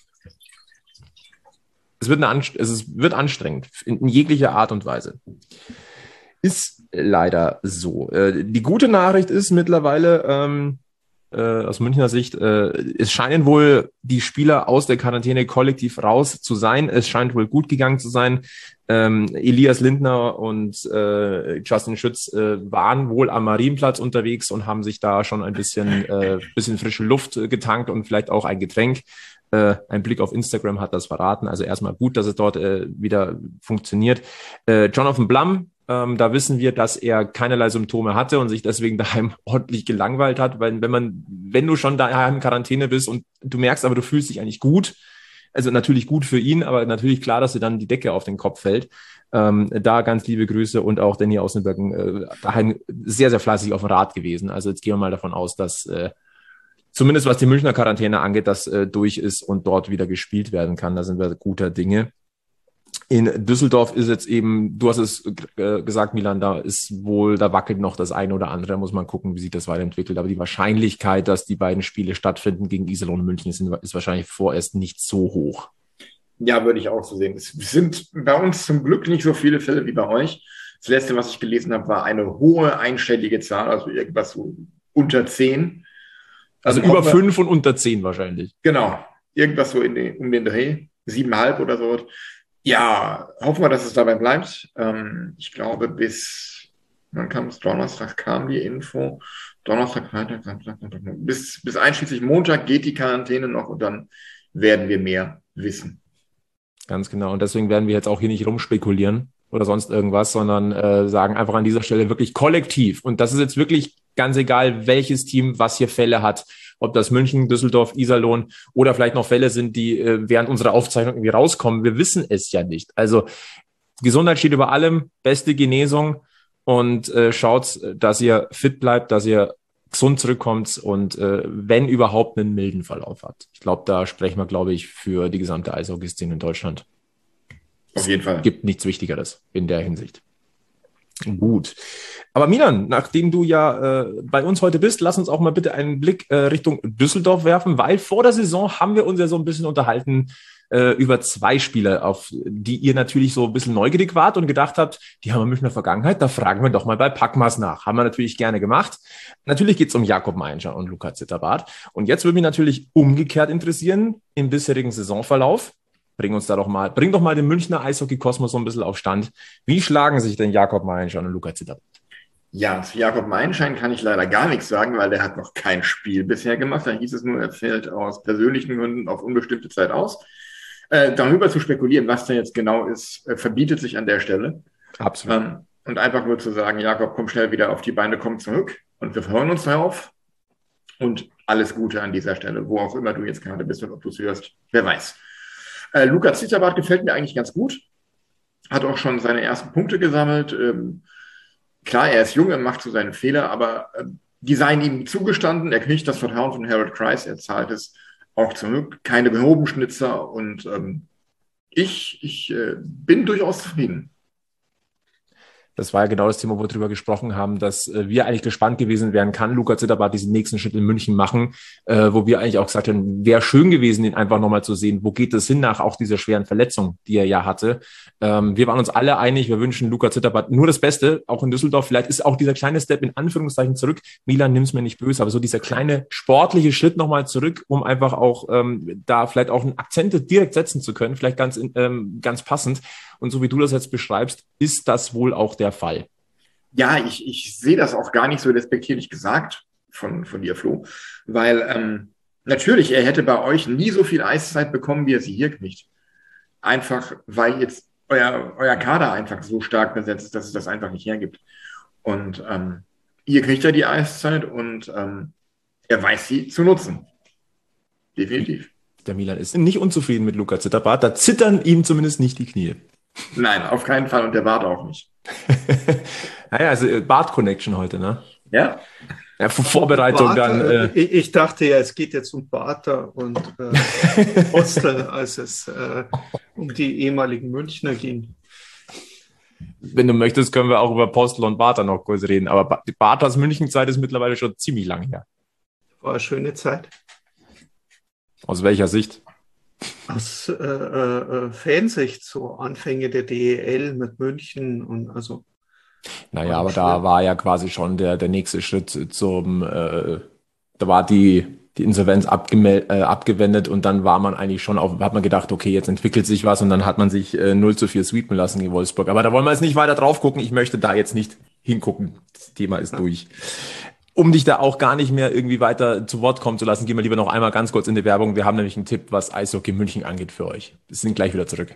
S2: Es wird anstrengend, in jeglicher Art und Weise. Ist leider so. Die gute Nachricht ist mittlerweile, aus Münchner Sicht, es scheinen wohl die Spieler aus der Quarantäne kollektiv raus zu sein. Es scheint wohl gut gegangen zu sein. Elias Lindner und Justin Schütz waren wohl am Marienplatz unterwegs und haben sich da schon ein bisschen frische Luft getankt und vielleicht auch ein Getränk. Ein Blick auf Instagram hat das verraten. Also erstmal gut, dass es dort wieder funktioniert. Jonathan Blum, da wissen wir, dass er keinerlei Symptome hatte und sich deswegen daheim ordentlich gelangweilt hat, weil wenn du schon daheim in Quarantäne bist und du merkst, aber du fühlst dich eigentlich gut, also natürlich gut für ihn, aber natürlich klar, dass dir dann die Decke auf den Kopf fällt. Da ganz liebe Grüße, und auch Danny Außenbergen daheim sehr, sehr fleißig auf dem Rad gewesen. Also jetzt gehen wir mal davon aus, dass zumindest was die Münchner Quarantäne angeht, das durch ist und dort wieder gespielt werden kann. Da sind wir guter Dinge. In Düsseldorf ist jetzt eben, du hast es gesagt, Milan, da wackelt noch das eine oder andere, da muss man gucken, wie sich das weiterentwickelt. Aber die Wahrscheinlichkeit, dass die beiden Spiele stattfinden gegen Iserlohn und München, ist wahrscheinlich vorerst nicht so hoch.
S4: Ja, würde ich auch so sehen. Es sind bei uns zum Glück nicht so viele Fälle wie bei euch. Das letzte, was ich gelesen habe, war eine hohe einstellige Zahl, also irgendwas so unter 10.
S2: Also über 5 und unter 10 wahrscheinlich.
S4: Genau, irgendwas so um den Dreh, 7,5 oder so. Ja, hoffen wir, dass es dabei bleibt. Ich glaube, wann kam es? Donnerstag kam die Info. Donnerstag, Freitag, Samstag, bis einschließlich Montag geht die Quarantäne noch, und dann werden wir mehr wissen.
S2: Ganz genau. Und deswegen werden wir jetzt auch hier nicht rumspekulieren oder sonst irgendwas, sondern sagen einfach an dieser Stelle wirklich kollektiv. Und das ist jetzt wirklich ganz egal, welches Team was hier Fälle hat. Ob das München, Düsseldorf, Iserlohn oder vielleicht noch Fälle sind, die während unserer Aufzeichnung irgendwie rauskommen. Wir wissen es ja nicht. Also Gesundheit steht über allem, beste Genesung, und schaut, dass ihr fit bleibt, dass ihr gesund zurückkommt und wenn überhaupt einen milden Verlauf hat. Ich glaube, da sprechen wir, glaube ich, für die gesamte Eishockey-Szene in Deutschland.
S4: Auf jeden Fall.
S2: Es gibt nichts Wichtigeres in der Hinsicht. Gut. Aber Milan, nachdem du ja bei uns heute bist, lass uns auch mal bitte einen Blick Richtung Düsseldorf werfen, weil vor der Saison haben wir uns ja so ein bisschen unterhalten über 2 Spieler, auf die ihr natürlich so ein bisschen neugierig wart und gedacht habt, die haben wir Münchner Vergangenheit, da fragen wir doch mal bei Packmas nach. Haben wir natürlich gerne gemacht. Natürlich geht es um Jakob Meinscher und Luca Zitterbart. Und jetzt würde mich natürlich umgekehrt interessieren, im bisherigen Saisonverlauf, bring doch mal den Münchner Eishockey-Kosmos so ein bisschen auf Stand. Wie schlagen sich denn Jakob Meilenstein und Luca Zitterbart?
S4: Ja, zu Jakob Meilenstein kann ich leider gar nichts sagen, weil der hat noch kein Spiel bisher gemacht. Da hieß es nur, er fällt aus persönlichen Gründen auf unbestimmte Zeit aus. Darüber zu spekulieren, was da jetzt genau ist, verbietet sich an der Stelle.
S2: Absolut.
S4: Und einfach nur zu sagen, Jakob, komm schnell wieder auf die Beine, komm zurück und wir freuen uns darauf. Und alles Gute an dieser Stelle, wo auch immer du jetzt gerade bist und ob du es hörst, wer weiß. Luca Zitterbart gefällt mir eigentlich ganz gut. Hat auch schon seine ersten Punkte gesammelt. Klar, er ist jung, er macht so seine Fehler, aber die seien ihm zugestanden. Er kriegt das Vertrauen von Harold Kreis, er zahlt es auch zurück. Keine Gehobenschnitzer und ich bin durchaus zufrieden.
S2: Das war ja genau das Thema, wo wir drüber gesprochen haben, dass wir eigentlich gespannt gewesen wären, kann Luca Zitterbart diesen nächsten Schritt in München machen, wo wir eigentlich auch gesagt haben, wäre schön gewesen, ihn einfach nochmal zu sehen, wo geht es hin nach auch dieser schweren Verletzung, die er ja hatte. Wir waren uns alle einig, wir wünschen Luca Zitterbart nur das Beste, auch in Düsseldorf. Vielleicht ist auch dieser kleine Step in Anführungszeichen zurück. Milan, nimm's mir nicht böse, aber so dieser kleine sportliche Schritt nochmal zurück, um einfach auch da vielleicht auch Akzente direkt setzen zu können, vielleicht ganz passend. Und so wie du das jetzt beschreibst, ist das wohl auch der Fall.
S4: Ja, ich sehe das auch gar nicht so despektierlich gesagt von dir, Flo, weil natürlich, er hätte bei euch nie so viel Eiszeit bekommen, wie er sie hier kriegt. Einfach, weil jetzt euer Kader einfach so stark besetzt ist, dass es das einfach nicht hergibt. Und ihr kriegt ja die Eiszeit und er weiß sie zu nutzen. Definitiv.
S2: Der Milan ist nicht unzufrieden mit Luca Zitterbart, da zittern ihm zumindest nicht die Knie.
S4: Nein, auf keinen Fall und der Bart auch nicht.
S2: Naja, also Bart-Connection heute, ne?
S4: Ja.
S2: Ja, Vorbereitung
S3: Barter,
S2: dann.
S3: Ich dachte ja, es geht jetzt um Barter und Postel, als es um die ehemaligen Münchner ging.
S2: Wenn du möchtest, können wir auch über Postel und Barter noch kurz reden. Aber die Barters Münchenzeit ist mittlerweile schon ziemlich lang her.
S3: War eine schöne Zeit.
S2: Aus welcher Sicht?
S3: Aus Fansicht, so Anfänge der DEL mit München und also.
S2: Naja, aber da war ja quasi schon der nächste Schritt da war die Insolvenz abgewendet und dann war man eigentlich schon hat man gedacht, okay, jetzt entwickelt sich was und dann hat man sich 0-4 sweepen lassen in Wolfsburg. Aber da wollen wir jetzt nicht weiter drauf gucken. Ich möchte da jetzt nicht hingucken. Das Thema ist durch. Um dich da auch gar nicht mehr irgendwie weiter zu Wort kommen zu lassen, gehen wir lieber noch einmal ganz kurz in die Werbung. Wir haben nämlich einen Tipp, was Eishockey München angeht für euch. Wir sind gleich wieder zurück.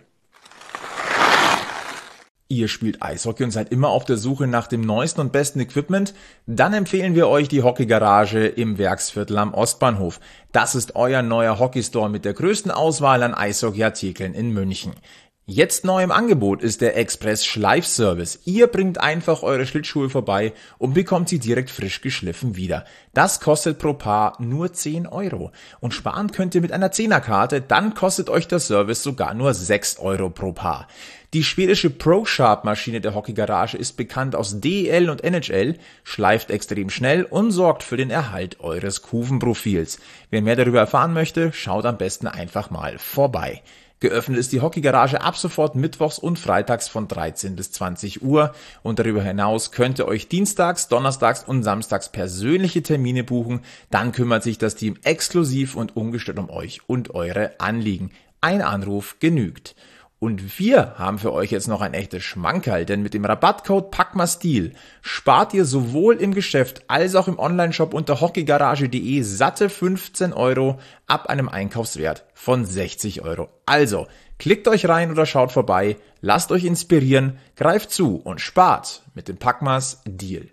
S2: Ihr spielt Eishockey und seid immer auf der Suche nach dem neuesten und besten Equipment? Dann empfehlen wir euch die Hockeygarage im Werksviertel am Ostbahnhof. Das ist euer neuer Hockeystore mit der größten Auswahl an Eishockeyartikeln in München. Jetzt neu im Angebot ist der Express Schleifservice. Ihr bringt einfach eure Schlittschuhe vorbei und bekommt sie direkt frisch geschliffen wieder. Das kostet pro Paar nur 10 €. Und sparen könnt ihr mit einer 10er-Karte, dann kostet euch der Service sogar nur 6 € pro Paar. Die schwedische ProSharp-Maschine der Hockeygarage ist bekannt aus DEL und NHL, schleift extrem schnell und sorgt für den Erhalt eures Kuvenprofils. Wer mehr darüber erfahren möchte, schaut am besten einfach mal vorbei. Geöffnet ist die Hockeygarage ab sofort mittwochs und freitags von 13 bis 20 Uhr und darüber hinaus könnt ihr euch dienstags, donnerstags und samstags persönliche Termine buchen. Dann kümmert sich das Team exklusiv und ungestört um euch und eure Anliegen. Ein Anruf genügt. Und wir haben für euch jetzt noch ein echtes Schmankerl, denn mit dem Rabattcode PACMASTIL spart ihr sowohl im Geschäft als auch im Onlineshop unter hockeygarage.de satte 15 € ab einem Einkaufswert von 60 €. Also, klickt euch rein oder schaut vorbei, lasst euch inspirieren, greift zu und spart mit dem PACMAS Deal.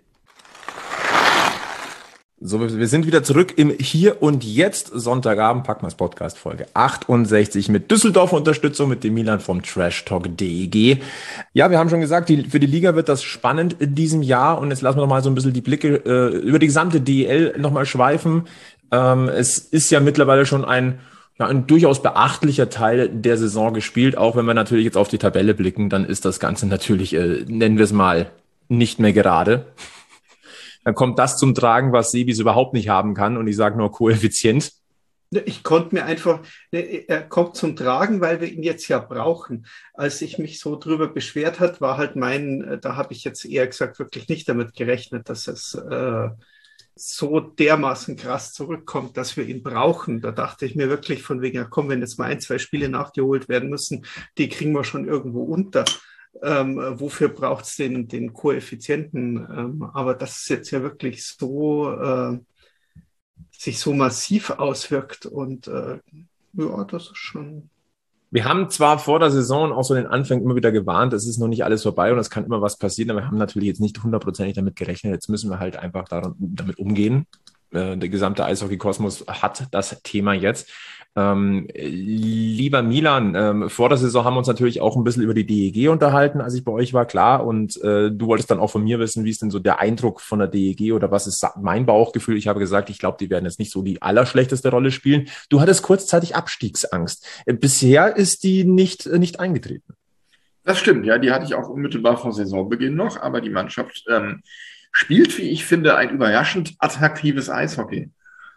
S2: So, wir sind wieder zurück im Hier und Jetzt Sonntagabend, PACMAS Podcast Folge 68 mit Düsseldorfer Unterstützung mit dem Milan vom Trash Talk DEG. Ja, wir haben schon gesagt, für die Liga wird das spannend in diesem Jahr und jetzt lassen wir noch mal so ein bisschen die Blicke über die gesamte DEL noch mal schweifen. Es ist ja mittlerweile schon ein durchaus beachtlicher Teil der Saison gespielt, auch wenn wir natürlich jetzt auf die Tabelle blicken, dann ist das Ganze natürlich, nennen wir es mal, nicht mehr gerade. Dann kommt das zum Tragen, was Sebis überhaupt nicht haben kann. Und ich sage nur Koeffizient.
S3: Ich konnte mir einfach, er kommt zum Tragen, weil wir ihn jetzt ja brauchen. Als ich mich so drüber beschwert hat, war halt da habe ich jetzt eher gesagt, wirklich nicht damit gerechnet, dass es so dermaßen krass zurückkommt, dass wir ihn brauchen. Da dachte ich mir wirklich von wegen, ja komm, wenn jetzt mal 1, 2 Spiele nachgeholt werden müssen, die kriegen wir schon irgendwo unter. Wofür braucht es den Koeffizienten? Aber das ist jetzt ja wirklich so, sich so massiv auswirkt und ja, das ist schon...
S2: Wir haben zwar vor der Saison auch so den Anfang immer wieder gewarnt, es ist noch nicht alles vorbei und es kann immer was passieren, aber wir haben natürlich jetzt nicht 100%ig damit gerechnet. Jetzt müssen wir halt einfach damit umgehen. Der gesamte Eishockey-Kosmos hat das Thema jetzt. Lieber Milan, vor der Saison haben wir uns natürlich auch ein bisschen über die DEG unterhalten, als ich bei euch war, klar. Und du wolltest dann auch von mir wissen, wie ist denn so der Eindruck von der DEG oder was ist mein Bauchgefühl? Ich habe gesagt, ich glaube, die werden jetzt nicht so die allerschlechteste Rolle spielen. Du hattest kurzzeitig Abstiegsangst. Bisher ist die nicht eingetreten.
S4: Das stimmt, ja, die hatte ich auch unmittelbar vor Saisonbeginn noch, aber die Mannschaft spielt, wie ich finde, ein überraschend attraktives Eishockey.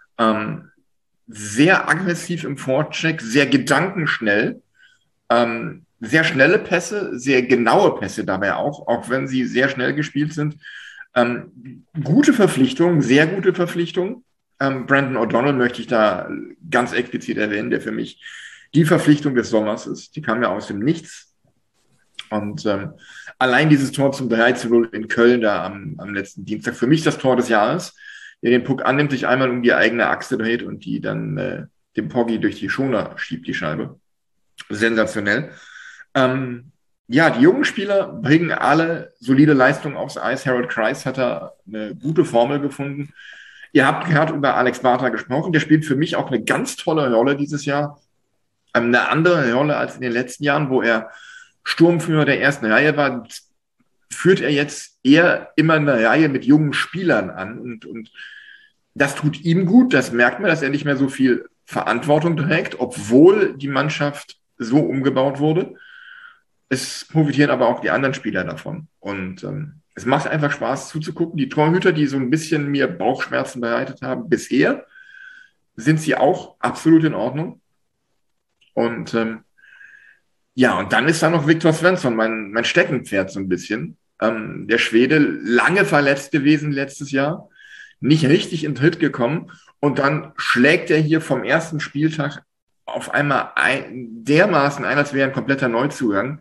S4: Sehr aggressiv im Vorcheck, sehr gedankenschnell, sehr schnelle Pässe, sehr genaue Pässe dabei auch wenn sie sehr schnell gespielt sind. Gute Verpflichtungen, sehr gute Verpflichtungen. Brandon O'Donnell möchte ich da ganz explizit erwähnen, der für mich die Verpflichtung des Sommers ist. Die kam ja aus dem Nichts. Und allein dieses Tor zum 3:0 in Köln da am letzten Dienstag, für mich das Tor des Jahres, der den Puck annimmt, sich einmal um die eigene Achse dreht und die dann dem Poggi durch die Schoner schiebt, die Scheibe. Sensationell. Ja, die jungen Spieler bringen alle solide Leistungen aufs Eis. Harold Kreis hat da eine gute Formel gefunden. Ihr habt gerade über Alex Barter gesprochen. Der spielt für mich auch eine ganz tolle Rolle dieses Jahr. Eine andere Rolle als in den letzten Jahren, wo er Sturmführer der ersten Reihe war, führt er jetzt eher immer eine Reihe mit jungen Spielern an und das tut ihm gut, das merkt man, dass er nicht mehr so viel Verantwortung trägt, obwohl die Mannschaft so umgebaut wurde. Es profitieren aber auch die anderen Spieler davon und es macht einfach Spaß zuzugucken. Die Torhüter, die so ein bisschen mir Bauchschmerzen bereitet haben, bisher sind sie auch absolut in Ordnung und ja, und dann ist da noch Viktor Svensson, mein Steckenpferd so ein bisschen. Der Schwede, lange verletzt gewesen letztes Jahr, nicht richtig in Tritt gekommen. Und dann schlägt er hier vom ersten Spieltag auf einmal dermaßen ein, als wäre ein kompletter Neuzugang.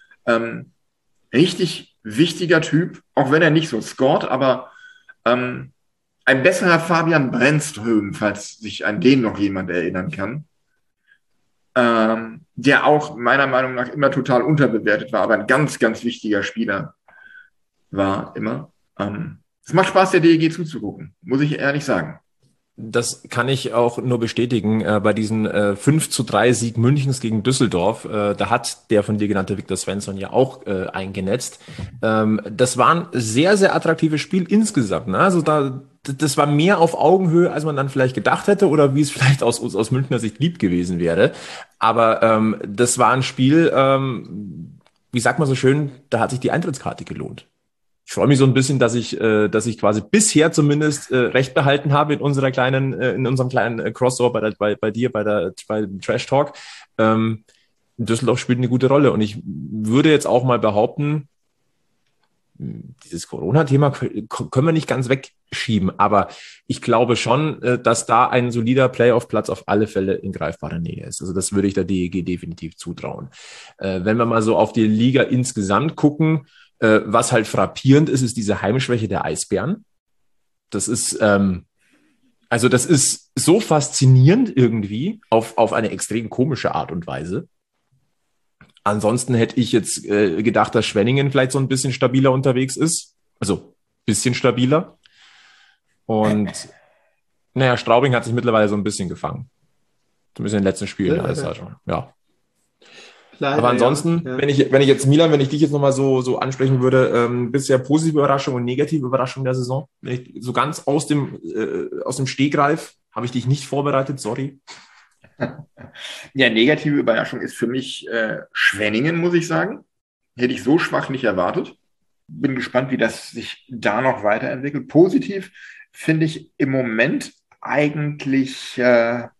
S4: Richtig wichtiger Typ, auch wenn er nicht so scored, aber ein besserer Fabian Brennström, falls sich an den noch jemand erinnern kann. Der auch meiner Meinung nach immer total unterbewertet war, aber ein ganz, ganz wichtiger Spieler war immer. Es macht Spaß, der DEG zuzugucken, muss ich ehrlich sagen.
S2: Das kann ich auch nur bestätigen. Bei diesem 5:3 Sieg Münchens gegen Düsseldorf, da hat der von dir genannte Viktor Svensson ja auch eingenetzt. Das war ein sehr, sehr attraktives Spiel insgesamt. Ne? Also das war mehr auf Augenhöhe, als man dann vielleicht gedacht hätte oder wie es vielleicht aus Münchner Sicht lieb gewesen wäre. Aber das war ein Spiel, wie sagt man so schön, da hat sich die Eintrittskarte gelohnt. Ich freue mich so ein bisschen, dass ich quasi bisher zumindest recht behalten habe in unserem kleinen Crossover bei dir, bei Trash Talk. Düsseldorf spielt eine gute Rolle und ich würde jetzt auch mal behaupten, dieses Corona-Thema können wir nicht ganz wegschieben, aber ich glaube schon, dass da ein solider Playoff-Platz auf alle Fälle in greifbarer Nähe ist. Also das würde ich der DEG definitiv zutrauen. Wenn wir mal so auf die Liga insgesamt gucken, was halt frappierend ist diese Heimschwäche der Eisbären. Das ist das ist so faszinierend irgendwie auf eine extrem komische Art und Weise. Ansonsten hätte ich jetzt gedacht, dass Schwenningen vielleicht so ein bisschen stabiler unterwegs ist. Also bisschen stabiler. Und naja, Straubing hat sich mittlerweile so ein bisschen gefangen. Zumindest in den letzten Spielen. Ja. Leider, aber ansonsten, ja. Wenn ich jetzt, Milan, wenn ich dich jetzt nochmal so ansprechen würde, bisher positive Überraschung und negative Überraschung der Saison. Wenn ich so ganz aus dem Stegreif, habe ich dich nicht vorbereitet, sorry.
S4: Ja, negative Überraschung ist für mich Schwenningen, muss ich sagen. Hätte ich so schwach nicht erwartet. Bin gespannt, wie das sich da noch weiterentwickelt. Positiv finde ich im Moment eigentlich, fällt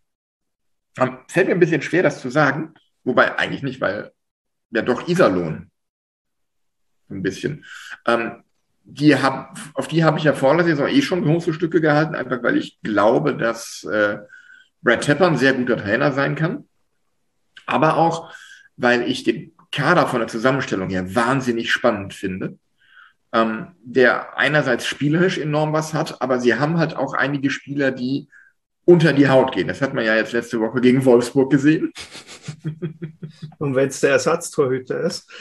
S4: mir ein bisschen schwer, das zu sagen. Wobei eigentlich nicht, weil ja doch Iserlohn ein bisschen. auf die habe ich ja vor der Saison schon große Stücke gehalten, einfach weil ich glaube, dass Brad Tepper ein sehr guter Trainer sein kann. Aber auch, weil ich den Kader von der Zusammenstellung her wahnsinnig spannend finde. Der einerseits spielerisch enorm was hat, aber sie haben halt auch einige Spieler, die unter die Haut gehen. Das hat man ja jetzt letzte Woche gegen Wolfsburg gesehen.
S3: Und wenn es der Ersatztorhüter ist.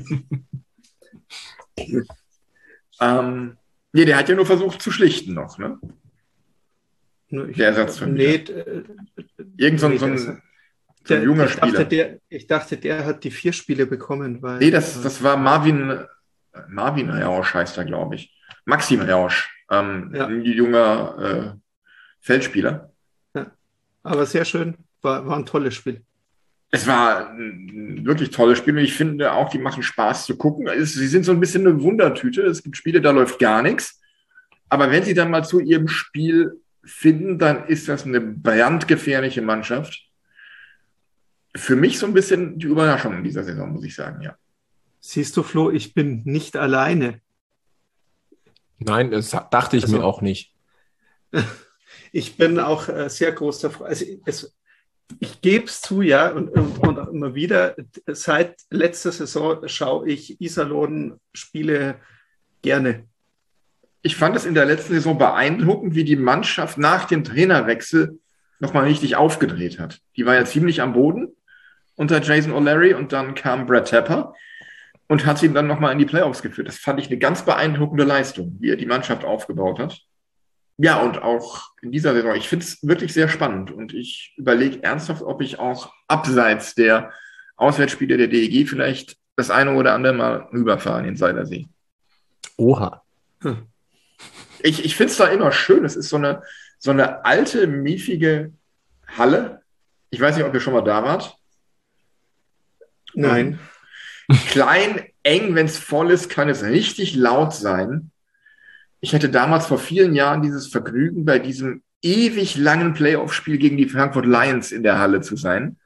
S4: Nee, der hat ja nur versucht zu schlichten noch, ne? Der Ersatztorhüter. Irgend so ein junger Spieler.
S3: Ich dachte, der hat die 4 Spiele bekommen. Weil,
S4: nee, das war Marvin Rausch heißt er, glaube ich. Maxim Rausch, ein junger Feldspieler.
S3: Ja. Aber sehr schön, war ein tolles Spiel.
S4: Es war ein wirklich tolles Spiel und ich finde auch, die machen Spaß zu gucken. Sie sind so ein bisschen eine Wundertüte. Es gibt Spiele, da läuft gar nichts. Aber wenn sie dann mal zu ihrem Spiel finden, dann ist das eine brandgefährliche Mannschaft. Für mich so ein bisschen die Überraschung in dieser Saison, muss ich sagen, ja.
S3: Siehst du, Flo, ich bin nicht alleine.
S2: Nein, das dachte ich mir auch nicht.
S3: Ich bin auch sehr groß davor. Also ich gebe es zu, ja, und auch immer wieder, seit letzter Saison schaue ich Iserlohn-Spiele gerne.
S4: Ich fand es in der letzten Saison beeindruckend, wie die Mannschaft nach dem Trainerwechsel nochmal richtig aufgedreht hat. Die war ja ziemlich am Boden unter Jason O'Leary und dann kam Brad Tepper und hat sie dann nochmal in die Playoffs geführt. Das fand ich eine ganz beeindruckende Leistung, wie er die Mannschaft aufgebaut hat. Ja, und auch in dieser Saison, ich finde es wirklich sehr spannend und ich überlege ernsthaft, ob ich auch abseits der Auswärtsspiele der DEG vielleicht das eine oder andere Mal rüberfahre in den Seilersee.
S2: Oha.
S4: Ich finde es da immer schön. Es ist so eine alte, miefige Halle. Ich weiß nicht, ob ihr schon mal da wart.
S3: Nein.
S4: Klein, eng, wenn es voll ist, kann es richtig laut sein. Ich hatte damals vor vielen Jahren dieses Vergnügen, bei diesem ewig langen Playoff-Spiel gegen die Frankfurt Lions in der Halle zu sein.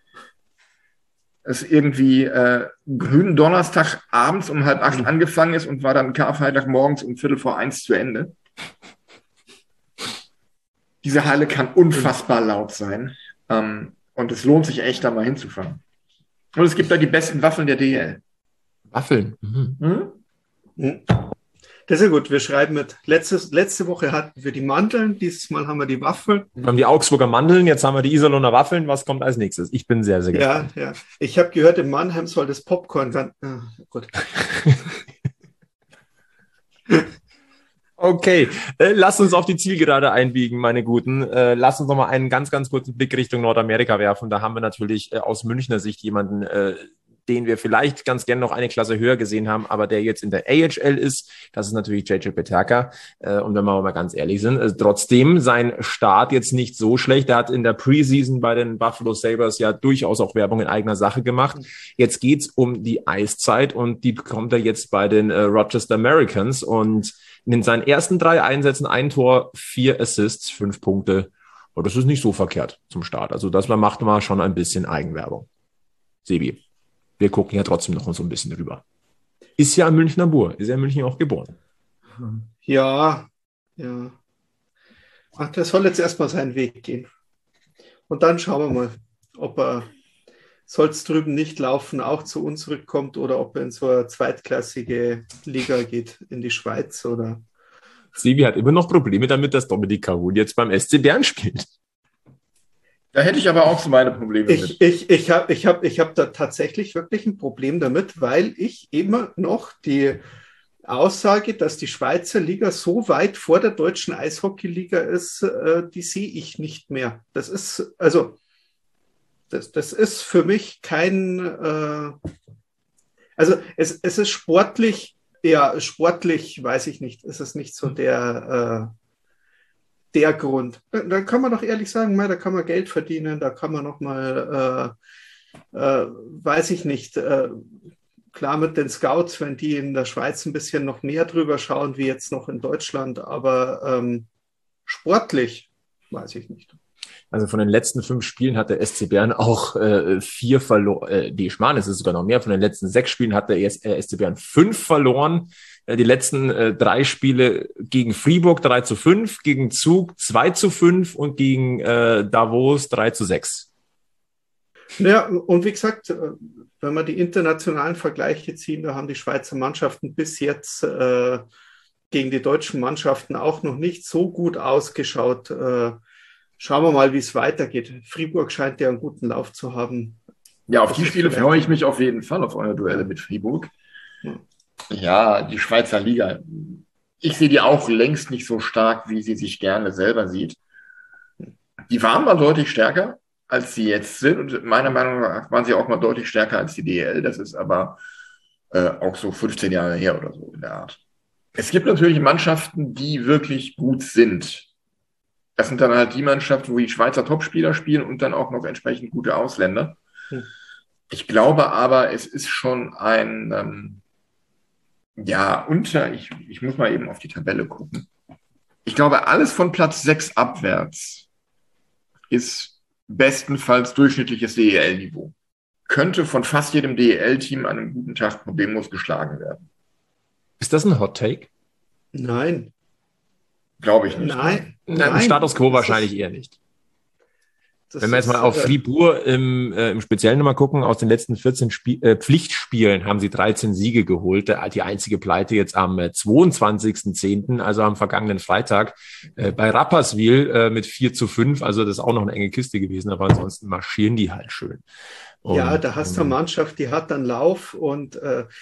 S4: Es irgendwie grünen Donnerstag abends um 7:30 angefangen ist und war dann Karfreitag morgens um 1:15 zu Ende. Diese Halle kann unfassbar laut sein. Und es lohnt sich echt, da mal hinzufahren. Und es gibt da die besten Waffeln der DL.
S2: Waffeln?
S3: Das ist ja gut. Wir schreiben mit. Letzte Woche hatten wir die Mandeln, dieses Mal haben wir die Waffeln.
S2: Wir haben die Augsburger Mandeln, jetzt haben wir die Iserlohner Waffeln. Was kommt als nächstes? Ich bin sehr, sehr gespannt.
S3: Ja. Ich habe gehört, in Mannheim soll das Popcorn dann. Gut.
S2: Okay, lasst uns auf die Zielgerade einbiegen, meine Guten. Lasst uns noch mal einen ganz, ganz kurzen Blick Richtung Nordamerika werfen. Da haben wir natürlich aus Münchner Sicht jemanden, den wir vielleicht ganz gerne noch eine Klasse höher gesehen haben, aber der jetzt in der AHL ist. Das ist natürlich JJ Peterka. Und wenn wir mal ganz ehrlich sind, trotzdem sein Start jetzt nicht so schlecht. Er hat in der Preseason bei den Buffalo Sabres ja durchaus auch Werbung in eigener Sache gemacht. Jetzt geht's um die Eiszeit und die bekommt er jetzt bei den Rochester Americans und in seinen ersten 3 Einsätzen 1 Tor, 4 Assists, 5 Punkte. Und das ist nicht so verkehrt zum Start. Also das macht mal schon ein bisschen Eigenwerbung. Sebi, wir gucken ja trotzdem noch so ein bisschen drüber. Ist ja ein Münchner Bur, ist ja in München auch geboren.
S3: Ja. Ach, der soll jetzt erstmal seinen Weg gehen. Und dann schauen wir mal, ob er, soll es drüben nicht laufen, auch zu uns zurückkommt oder ob er in so eine zweitklassige Liga geht, in die Schweiz oder.
S2: Sebi hat immer noch Probleme damit, dass Dominik Kahun jetzt beim SC Bern spielt.
S4: Da hätte ich aber auch so meine Probleme mit.
S3: Ich hab da tatsächlich wirklich ein Problem damit, weil ich immer noch die Aussage, dass die Schweizer Liga so weit vor der deutschen Eishockeyliga ist, die sehe ich nicht mehr. Das ist, also, das ist für mich kein, also es ist sportlich, weiß ich nicht, ist es nicht so der Grund. Da kann man doch ehrlich sagen, da kann man Geld verdienen, da kann man noch mal, weiß ich nicht, klar mit den Scouts, wenn die in der Schweiz ein bisschen noch mehr drüber schauen, wie jetzt noch in Deutschland, aber sportlich weiß ich nicht.
S2: Also von den letzten 5 Spielen hat der SC Bern auch 4 verloren. Schmarrn, es ist sogar noch mehr. Von den letzten 6 Spielen hat der SC Bern 5 verloren. Die letzten 3 Spiele gegen Fribourg 3-5, gegen Zug 2-5 und gegen Davos 3-6.
S3: Ja, und wie gesagt, wenn wir die internationalen Vergleiche ziehen, da haben die Schweizer Mannschaften bis jetzt gegen die deutschen Mannschaften auch noch nicht so gut ausgeschaut. Schauen wir mal, wie es weitergeht. Fribourg scheint ja einen guten Lauf zu haben.
S4: Ja, auf die Spiele freue ich mich auf jeden Fall, auf eure Duelle mit Fribourg. Ja, die Schweizer Liga. Ich sehe die auch längst nicht so stark, wie sie sich gerne selber sieht. Die waren mal deutlich stärker, als sie jetzt sind. Und meiner Meinung nach waren sie auch mal deutlich stärker als die DEL. Das ist aber auch so 15 Jahre her oder so in der Art. Es gibt natürlich Mannschaften, die wirklich gut sind. Das sind dann halt die Mannschaften, wo die Schweizer Topspieler spielen und dann auch noch entsprechend gute Ausländer. Ich glaube aber, es ist schon ein, ich muss mal eben auf die Tabelle gucken. Ich glaube, alles von Platz 6 abwärts ist bestenfalls durchschnittliches DEL-Niveau. Könnte von fast jedem DEL-Team an einem guten Tag problemlos geschlagen werden.
S2: Ist das ein Hot Take?
S3: Nein.
S2: Glaube ich nicht.
S3: Nein.
S2: Status Quo wahrscheinlich eher nicht. Wenn wir jetzt mal auf Fribourg im Speziellen nochmal gucken, aus den letzten 14 Pflichtspielen haben sie 13 Siege geholt. Die einzige Pleite jetzt am 22.10., also am vergangenen Freitag, bei Rapperswil mit 4-5. Also das ist auch noch eine enge Kiste gewesen, aber ansonsten marschieren die halt schön. Und,
S3: ja, da hast du eine Mannschaft, die hat dann Lauf und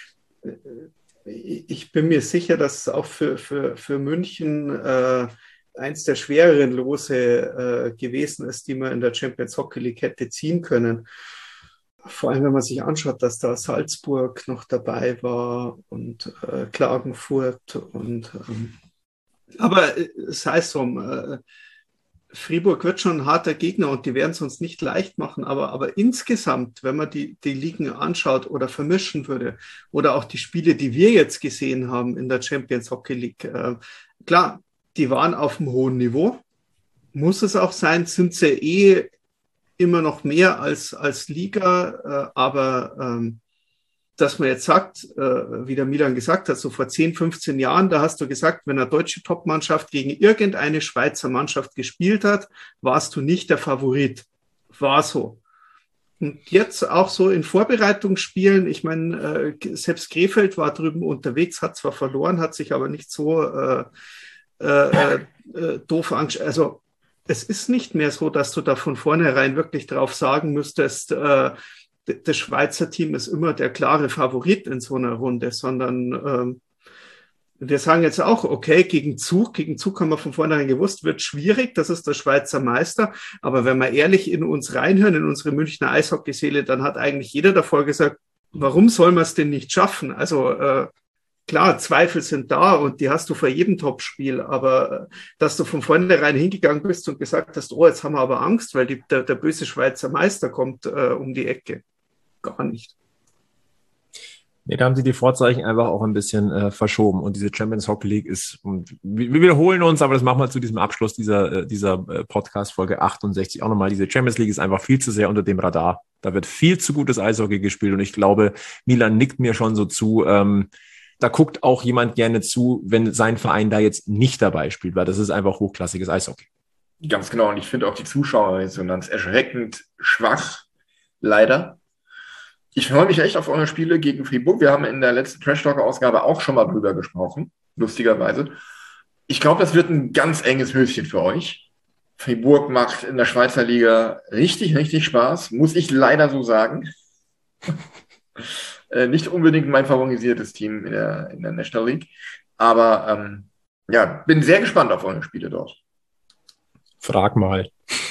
S3: ich bin mir sicher, dass es auch für München eins der schwereren Lose gewesen ist, die man in der Champions Hockey League hätte ziehen können. Vor allem, wenn man sich anschaut, dass da Salzburg noch dabei war und Klagenfurt. Aber sei es drum, Fribourg wird schon ein harter Gegner und die werden es uns nicht leicht machen. Aber insgesamt, wenn man die Ligen anschaut oder vermischen würde oder auch die Spiele, die wir jetzt gesehen haben in der Champions Hockey League, klar, die waren auf einem hohen Niveau. Muss es auch sein, sind sie immer noch mehr als Liga. Aber dass man jetzt sagt, wie der Milan gesagt hat, so vor 10, 15 Jahren, da hast du gesagt, wenn eine deutsche Topmannschaft gegen irgendeine Schweizer Mannschaft gespielt hat, warst du nicht der Favorit. War so. Und jetzt auch so in Vorbereitungsspielen, ich meine, selbst Krefeld war drüben unterwegs, hat zwar verloren, hat sich aber nicht so doof angeschaut. Also es ist nicht mehr so, dass du da von vornherein wirklich drauf sagen müsstest, das Schweizer Team ist immer der klare Favorit in so einer Runde, sondern wir sagen jetzt auch, okay, gegen Zug haben wir von vornherein gewusst, wird schwierig, das ist der Schweizer Meister, aber wenn wir ehrlich in uns reinhören, in unsere Münchner Eishockeyseele, dann hat eigentlich jeder davor gesagt, warum soll man es denn nicht schaffen? Also klar, Zweifel sind da und die hast du vor jedem Topspiel, aber dass du von vornherein hingegangen bist und gesagt hast, oh, jetzt haben wir aber Angst, weil der böse Schweizer Meister kommt um die Ecke. Gar nicht.
S2: Nee, da haben sie die Vorzeichen einfach auch ein bisschen verschoben. Und diese Champions Hockey League ist, und wir wiederholen uns, aber das machen wir zu diesem Abschluss dieser Podcast-Folge 68 auch nochmal. Diese Champions League ist einfach viel zu sehr unter dem Radar. Da wird viel zu gutes Eishockey gespielt und ich glaube, Milan nickt mir schon so zu, da guckt auch jemand gerne zu, wenn sein Verein da jetzt nicht dabei spielt, weil das ist einfach hochklassiges Eishockey.
S4: Ganz genau. Und ich finde auch die Zuschauerresonanz erschreckend schwach, leider. Ich freue mich echt auf eure Spiele gegen Fribourg. Wir haben in der letzten Trash-Talker-Ausgabe auch schon mal drüber gesprochen, lustigerweise. Ich glaube, das wird ein ganz enges Höschen für euch. Fribourg macht in der Schweizer Liga richtig, richtig Spaß, muss ich leider so sagen. Nicht unbedingt mein favorisiertes Team in der National League. Aber bin sehr gespannt auf eure Spiele dort.
S2: Frag mal.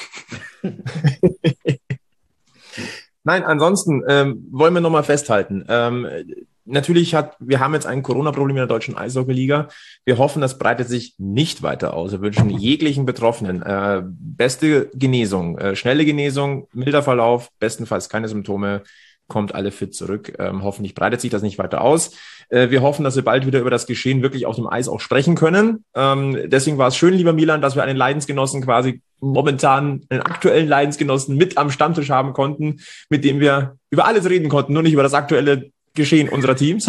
S2: Nein, ansonsten wollen wir nochmal festhalten. Natürlich wir haben jetzt ein Corona-Problem in der deutschen Eishockey-Liga. Wir hoffen, das breitet sich nicht weiter aus. Wir wünschen jeglichen Betroffenen beste Genesung, schnelle Genesung, milder Verlauf, bestenfalls keine Symptome. kommt alle fit zurück. Hoffentlich breitet sich das nicht weiter aus. Wir hoffen, dass wir bald wieder über das Geschehen wirklich auf dem Eis auch sprechen können. Deswegen war es schön, lieber Milan, dass wir einen Leidensgenossen quasi momentan, einen aktuellen Leidensgenossen mit am Stammtisch haben konnten, mit dem wir über alles reden konnten, nur nicht über das aktuelle Geschehen unserer Teams.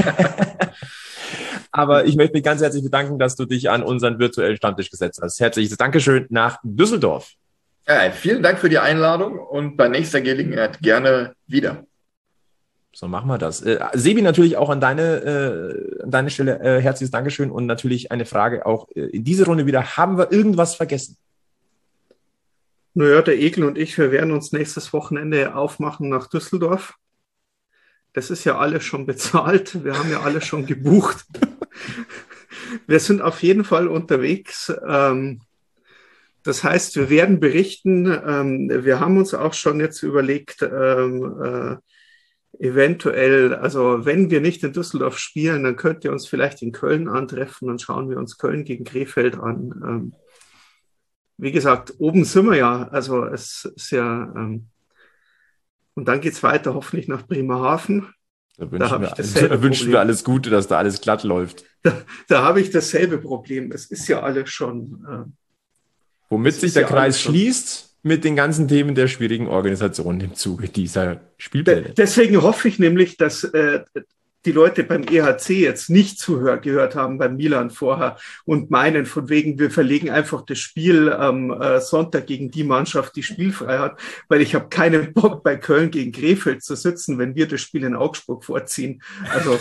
S2: Aber ich möchte mich ganz herzlich bedanken, dass du dich an unseren virtuellen Stammtisch gesetzt hast. Herzliches Dankeschön nach Düsseldorf.
S4: Ja, vielen Dank für die Einladung und bei nächster Gelegenheit gerne wieder.
S2: So machen wir das. Sebi, natürlich auch an deine Stelle herzliches Dankeschön und natürlich eine Frage auch in diese Runde wieder. Haben wir irgendwas vergessen?
S3: Naja, der Egel und ich, wir werden uns nächstes Wochenende aufmachen nach Düsseldorf. Das ist ja alles schon bezahlt. Wir haben ja alles schon gebucht. Wir sind auf jeden Fall unterwegs. Das heißt, wir werden berichten. Wir haben uns auch schon jetzt überlegt, eventuell, also wenn wir nicht in Düsseldorf spielen, dann könnt ihr uns vielleicht in Köln antreffen. Dann schauen wir uns Köln gegen Krefeld an. Wie gesagt, oben sind wir ja. Also es ist ja... Und dann geht's weiter, hoffentlich nach Bremerhaven.
S2: Da wünschen wir alles Gute, dass da alles glatt läuft.
S3: Da habe ich dasselbe Problem. Es ist ja alles schon...
S2: Womit sich der Kreis schließt mit den ganzen Themen der schwierigen Organisation im Zuge dieser Spielpläne.
S3: Deswegen hoffe ich nämlich, dass die Leute beim EHC jetzt nicht gehört haben beim Milan vorher und meinen, von wegen, wir verlegen einfach das Spiel am Sonntag gegen die Mannschaft, die spielfrei hat, weil ich habe keinen Bock, bei Köln gegen Krefeld zu sitzen, wenn wir das Spiel in Augsburg vorziehen. Also...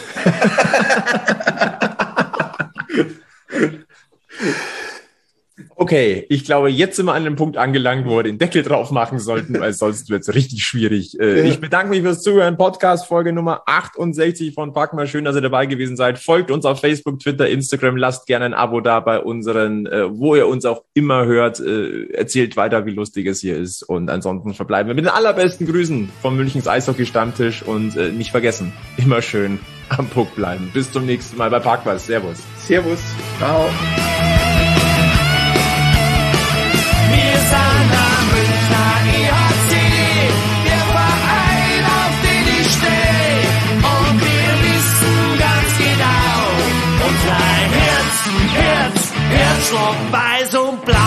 S2: Okay, ich glaube, jetzt sind wir an dem Punkt angelangt, wo wir den Deckel drauf machen sollten, weil sonst wird es richtig schwierig. Ich bedanke mich fürs Zuhören. Podcast-Folge Nummer 68 von Packmas. Schön, dass ihr dabei gewesen seid. Folgt uns auf Facebook, Twitter, Instagram. Lasst gerne ein Abo da bei unseren, wo ihr uns auch immer hört. Erzählt weiter, wie lustig es hier ist. Und ansonsten verbleiben wir mit den allerbesten Grüßen vom Münchens Eishockey-Stammtisch. Und nicht vergessen, immer schön am Puck bleiben. Bis zum nächsten Mal bei Packmas. Servus.
S3: Servus. Ciao.
S1: Wir sind am Münchner EHC, der Verein, auf den ich stehe. Und wir wissen ganz genau, unser Herzschlag weiß und blau.